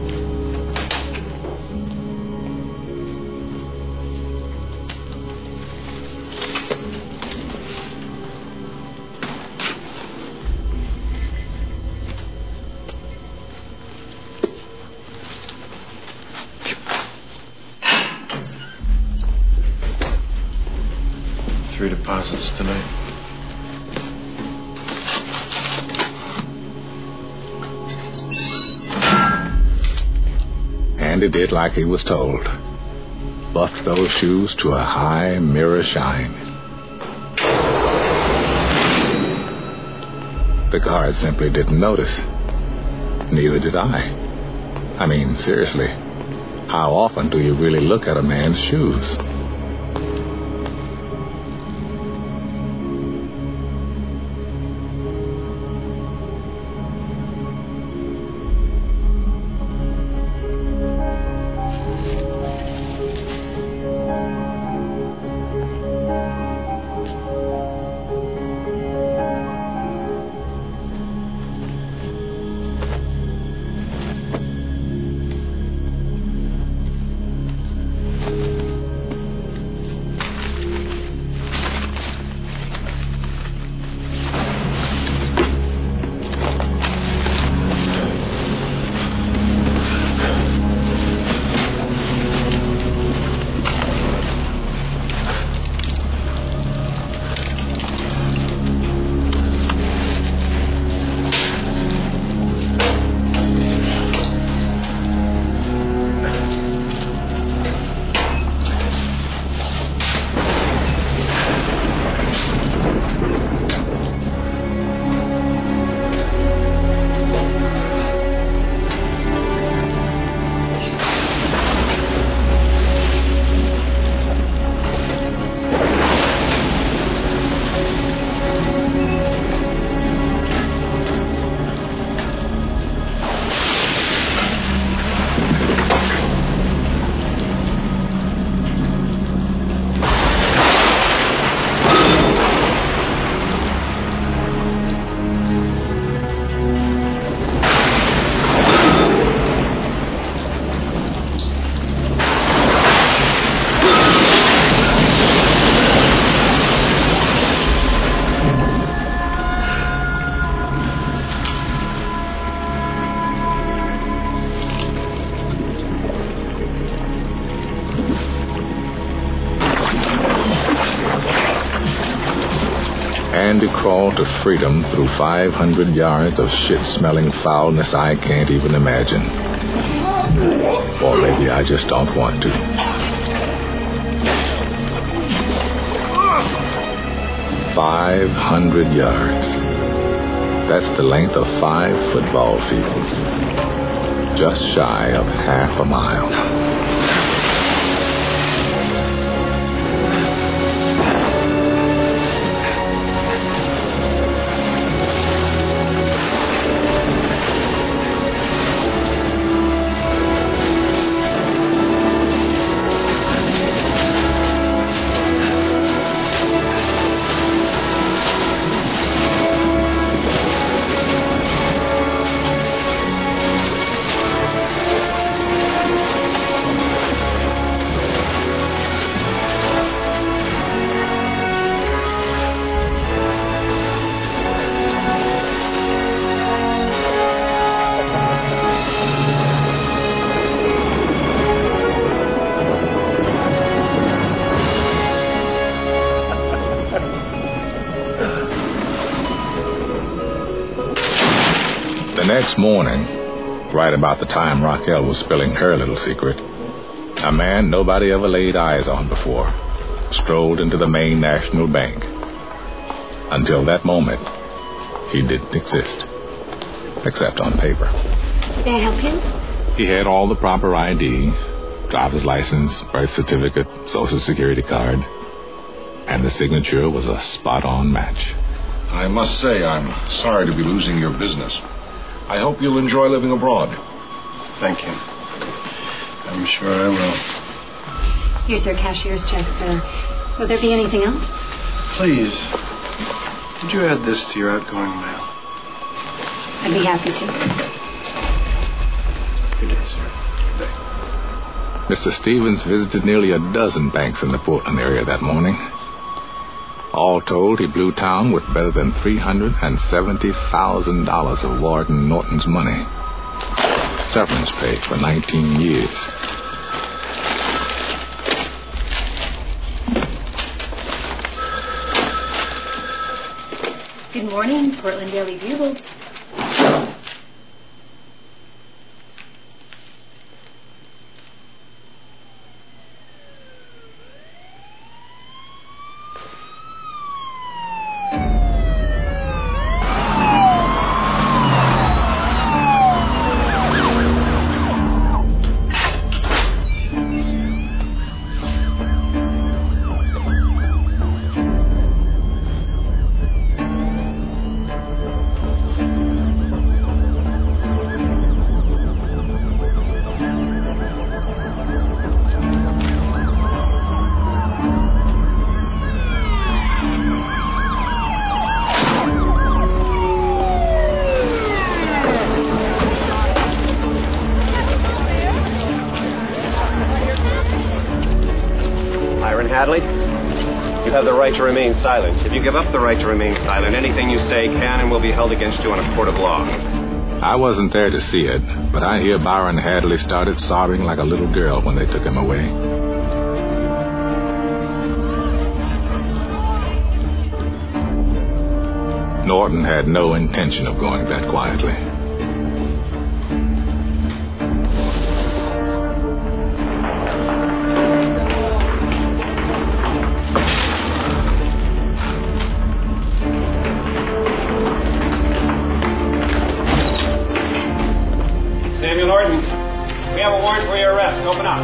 Three deposits tonight. Andy did like he was told. Buffed those shoes to a high mirror shine. The guard simply didn't notice. Neither did I. I mean, seriously, how often do you really look at a man's shoes? Andy crawled to freedom through 500 yards of shit-smelling foulness I can't even imagine. Or maybe I just don't want to. "500 yards. That's the length of 5 football fields. Just shy of half a mile. Next morning, right about the time Raquel was spilling her little secret, a man nobody ever laid eyes on before strolled into the Maine National Bank. Until that moment, he didn't exist, except on paper. May I help you? He had all the proper ID, driver's license, birth certificate, social security card, and the signature was a spot-on match. I must say, I'm sorry to be losing your business. I hope you'll enjoy living abroad. Thank you. I'm sure I will. Here's your cashier's check, sir. Will there be anything else? Please, could you add this to your outgoing mail? I'd be happy to. Good day, sir. Good day. Mr. Stevens visited nearly a dozen banks in the Portland area that morning. All told, he blew town with better than $370,000 of Warden Norton's money. Severance pay for 19 years. Good morning, Portland Daily Bugle. You have the right to remain silent. If you give up the right to remain silent, anything you say can and will be held against you in a court of law. I wasn't there to see it, but I hear Byron Hadley started sobbing like a little girl when they took him away. Norton had no intention of going that quietly. Samuel Norton, we have a warrant for your arrest. Open up.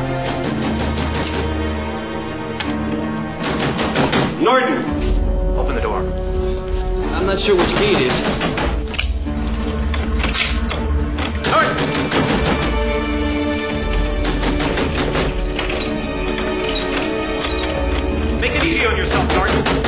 Norton! Open the door. I'm not sure which key it is. Norton! Make it easy on yourself, Norton.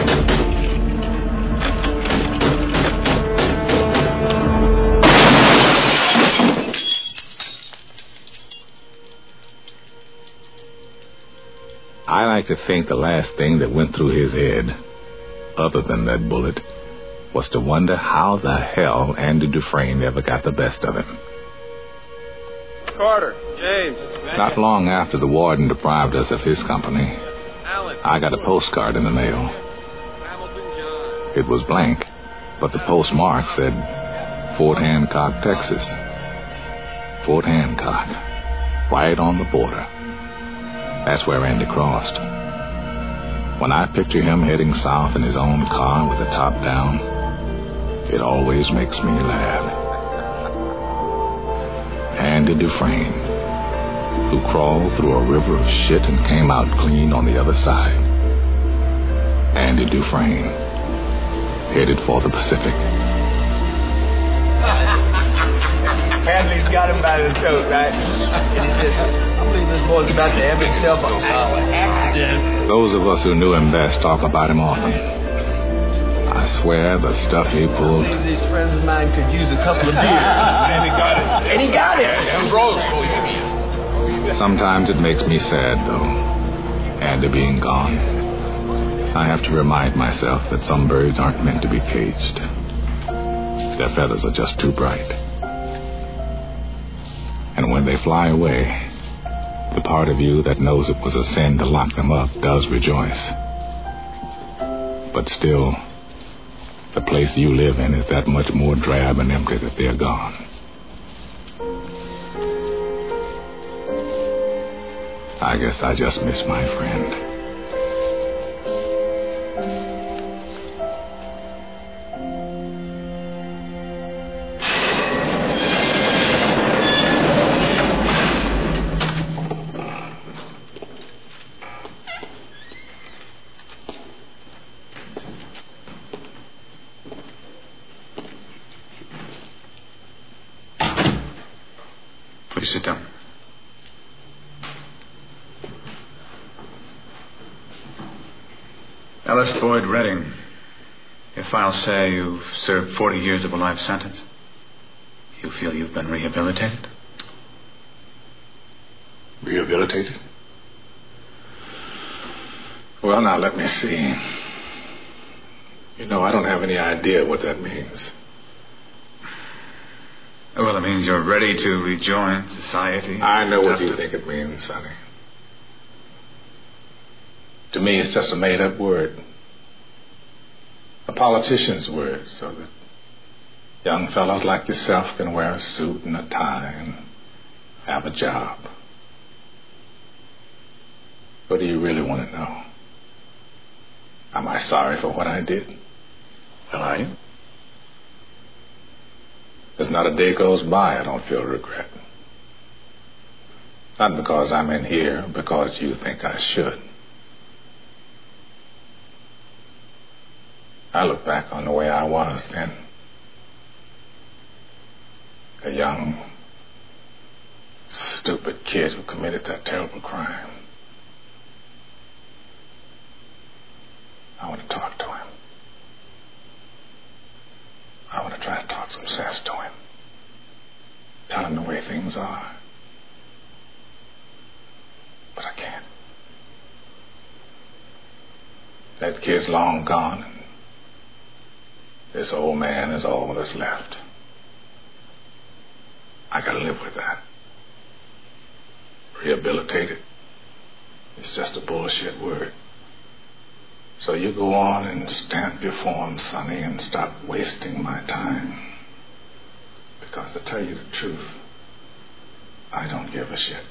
I like to think the last thing that went through his head, other than that bullet, was to wonder how the hell Andy Dufresne ever got the best of him. Carter, James. Not long after the warden deprived us of his company, I got a postcard in the mail. It was blank, but the postmark said Fort Hancock, Texas. Fort Hancock, right on the border. That's where Andy crossed. When I picture him heading south in his own car with the top down, it always makes me laugh. Andy Dufresne, who crawled through a river of shit and came out clean on the other side. Andy Dufresne, headed for the Pacific. Hadley's got him by the throat, right? I believe this boy's about to have himself a accident. Those of us who knew him best talk about him often. I swear the stuff he pulled. I believe these friends of mine could use a couple of beers. And he got it. And he got it. And Rose for you. Sometimes it makes me sad, though. Andy being gone. I have to remind myself that some birds aren't meant to be caged. Their feathers are just too bright. And when they fly away, the part of you that knows it was a sin to lock them up does rejoice. But still, the place you live in is that much more drab and empty that they're gone. I guess I just miss my friend. Please sit down. Ellis Boyd Redding. Your files say you've served 40 years of a life sentence. You feel you've been rehabilitated? Rehabilitated? Well, now let me see. You know, I don't have any idea what that means. Well, it means you're ready to rejoin society. I know what you think it means, Sonny. To me, it's just a made-up word. A politician's word, so that young fellows like yourself can wear a suit and a tie and have a job. What do you really want to know? Am I sorry for what I did? Well, are you? There's not a day goes by I don't feel regret. Not because I'm in here, because you think I should. I look back on the way I was then. A young, stupid kid who committed that terrible crime. I want to talk to him. I want to try to talk some sense to him. Tell him the way things are. But I can't. That kid's long gone, and this old man is all that's left. I gotta live with that. Rehabilitated. It's just a bullshit word. So you go on and stamp your form, Sonny, and stop wasting my time. Because to tell you the truth, I don't give a shit.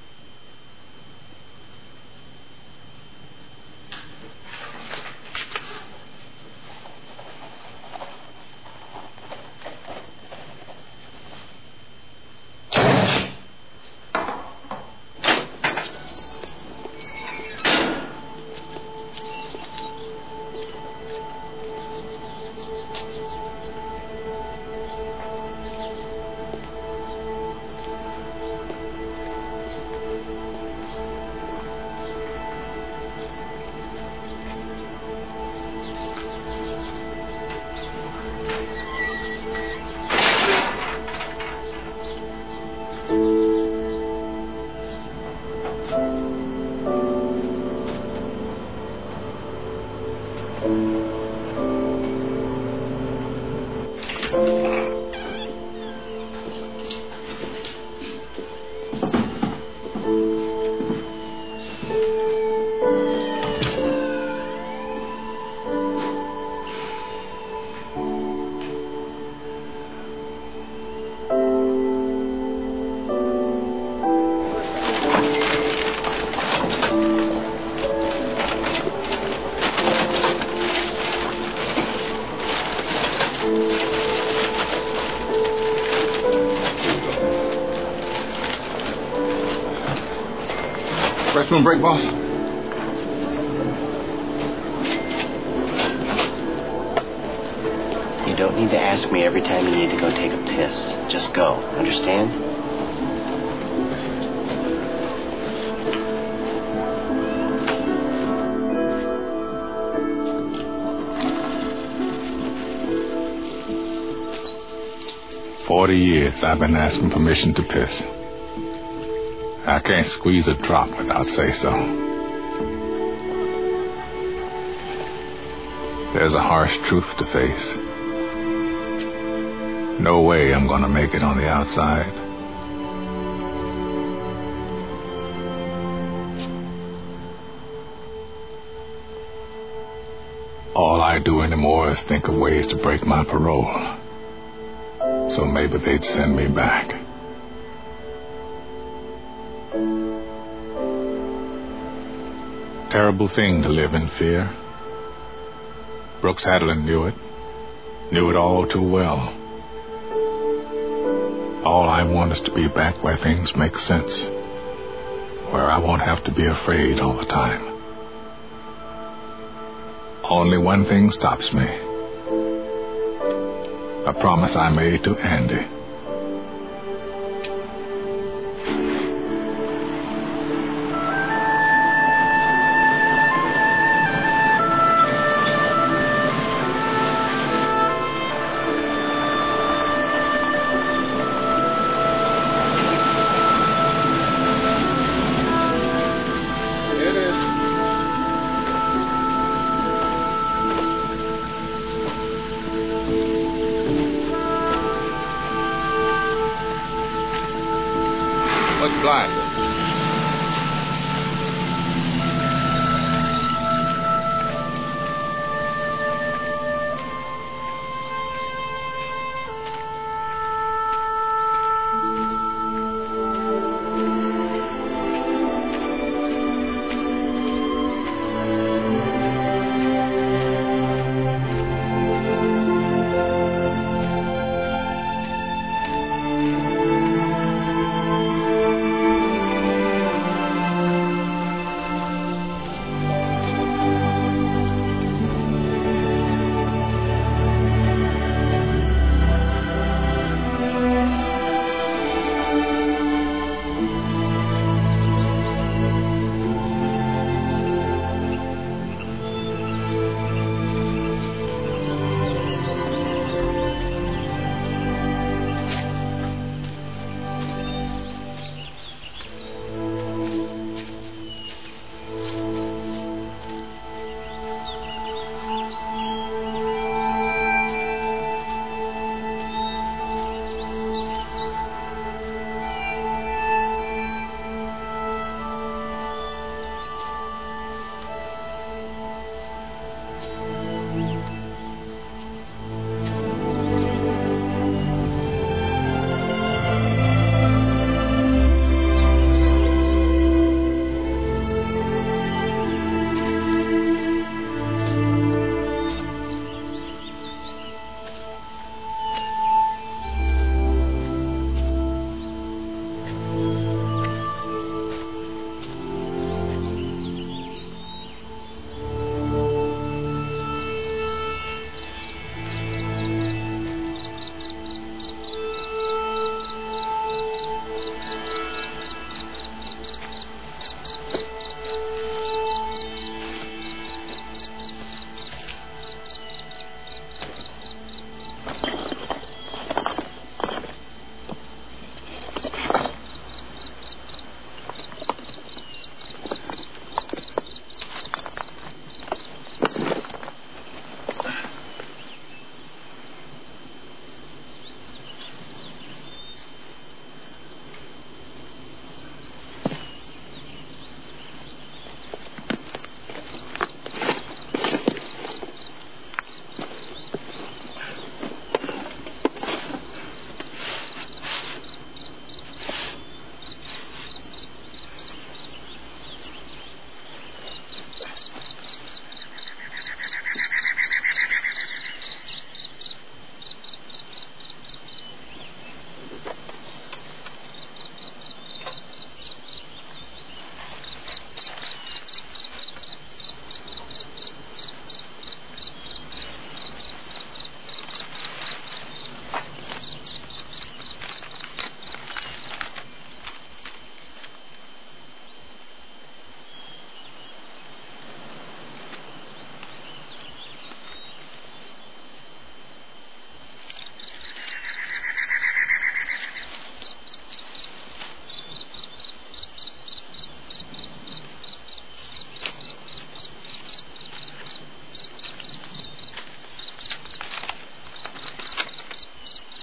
Restroom break, boss? You don't need to ask me every time you need to go take a piss. Just go. Understand? For 40 years I've been asking permission to piss. I can't squeeze a drop without say-so. There's a harsh truth to face. No way I'm gonna make it on the outside. All I do anymore is think of ways to break my parole. So maybe they'd send me back. Terrible thing to live in fear. Brooks Hadlin knew it all too well. All I want is to be back where things make sense, where I won't have to be afraid all the time. Only one thing stops me. A promise I made to Andy.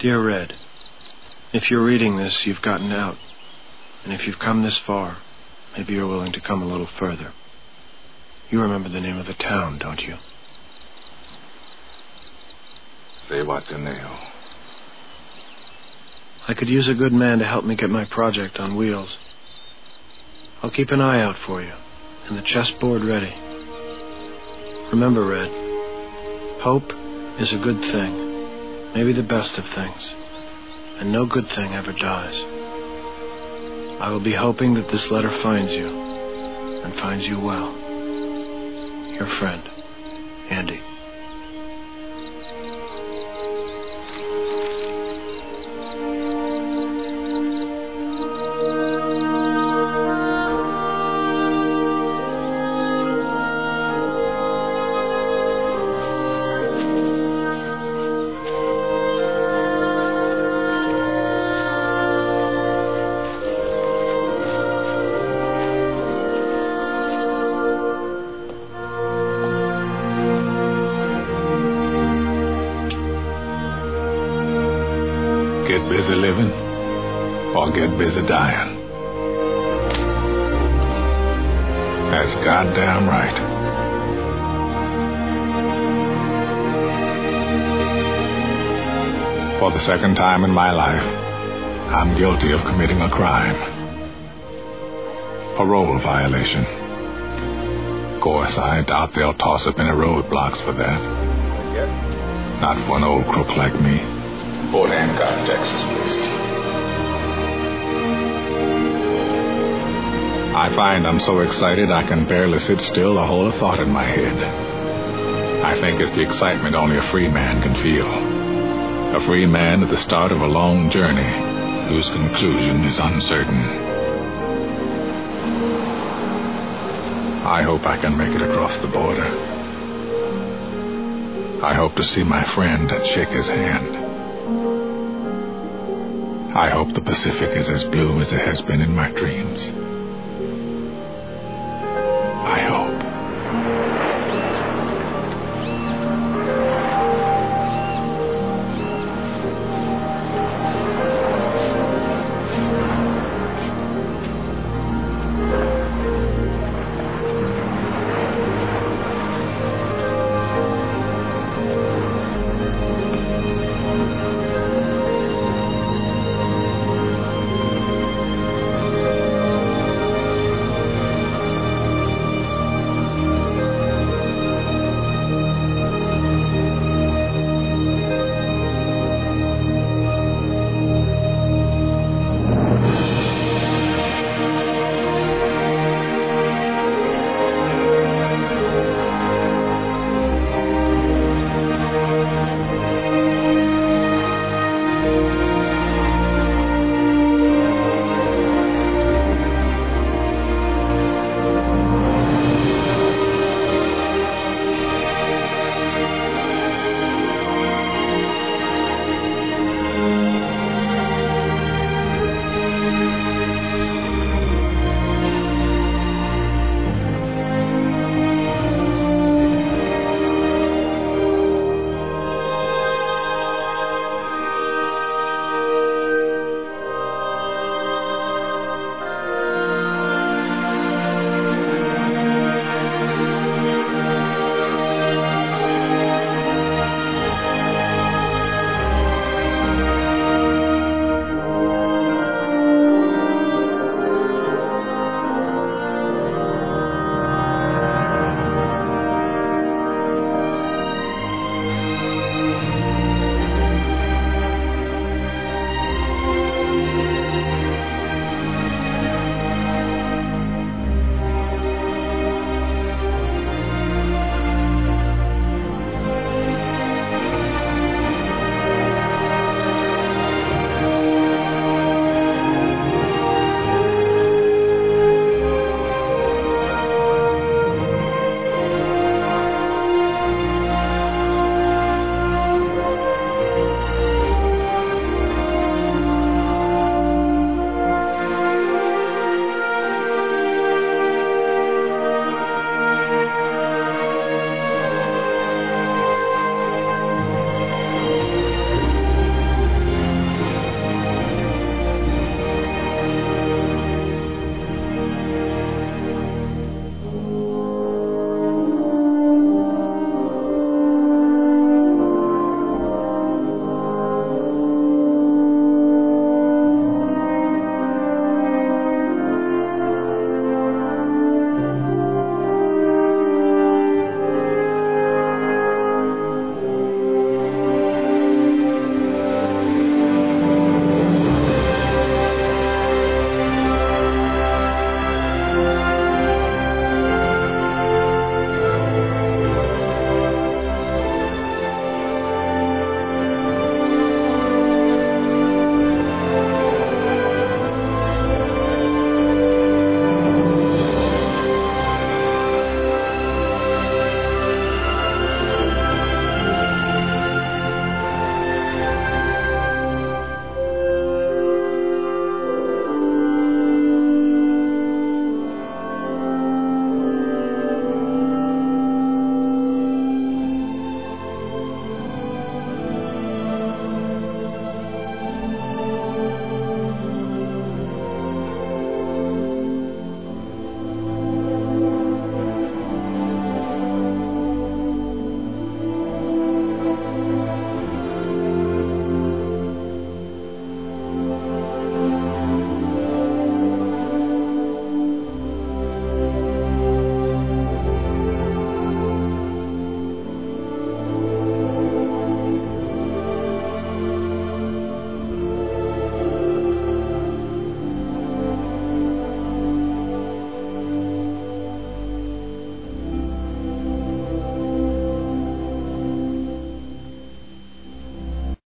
Dear Red, if you're reading this, you've gotten out. And if you've come this far, maybe you're willing to come a little further. You remember the name of the town, don't you? Zihuatanejo. I could use a good man to help me get my project on wheels. I'll keep an eye out for you, and the chessboard ready. Remember, Red, hope is a good thing, maybe the best of things, and no good thing ever dies. I will be hoping that this letter finds you, and finds you well. Your friend, Andy. Get busy living or get busy dying. That's goddamn right. For the second time in my life, I'm guilty of committing a crime. Parole violation. Of course, I doubt they'll toss up any roadblocks for that. Not for an old crook like me. Fort Hancock, Texas, please. I find I'm so excited I can barely sit still or hold a thought in my head. I think it's the excitement only a free man can feel. A free man at the start of a long journey whose conclusion is uncertain. I hope I can make it across the border. I hope to see my friend and shake his hand. I hope the Pacific is as blue as it has been in my dreams.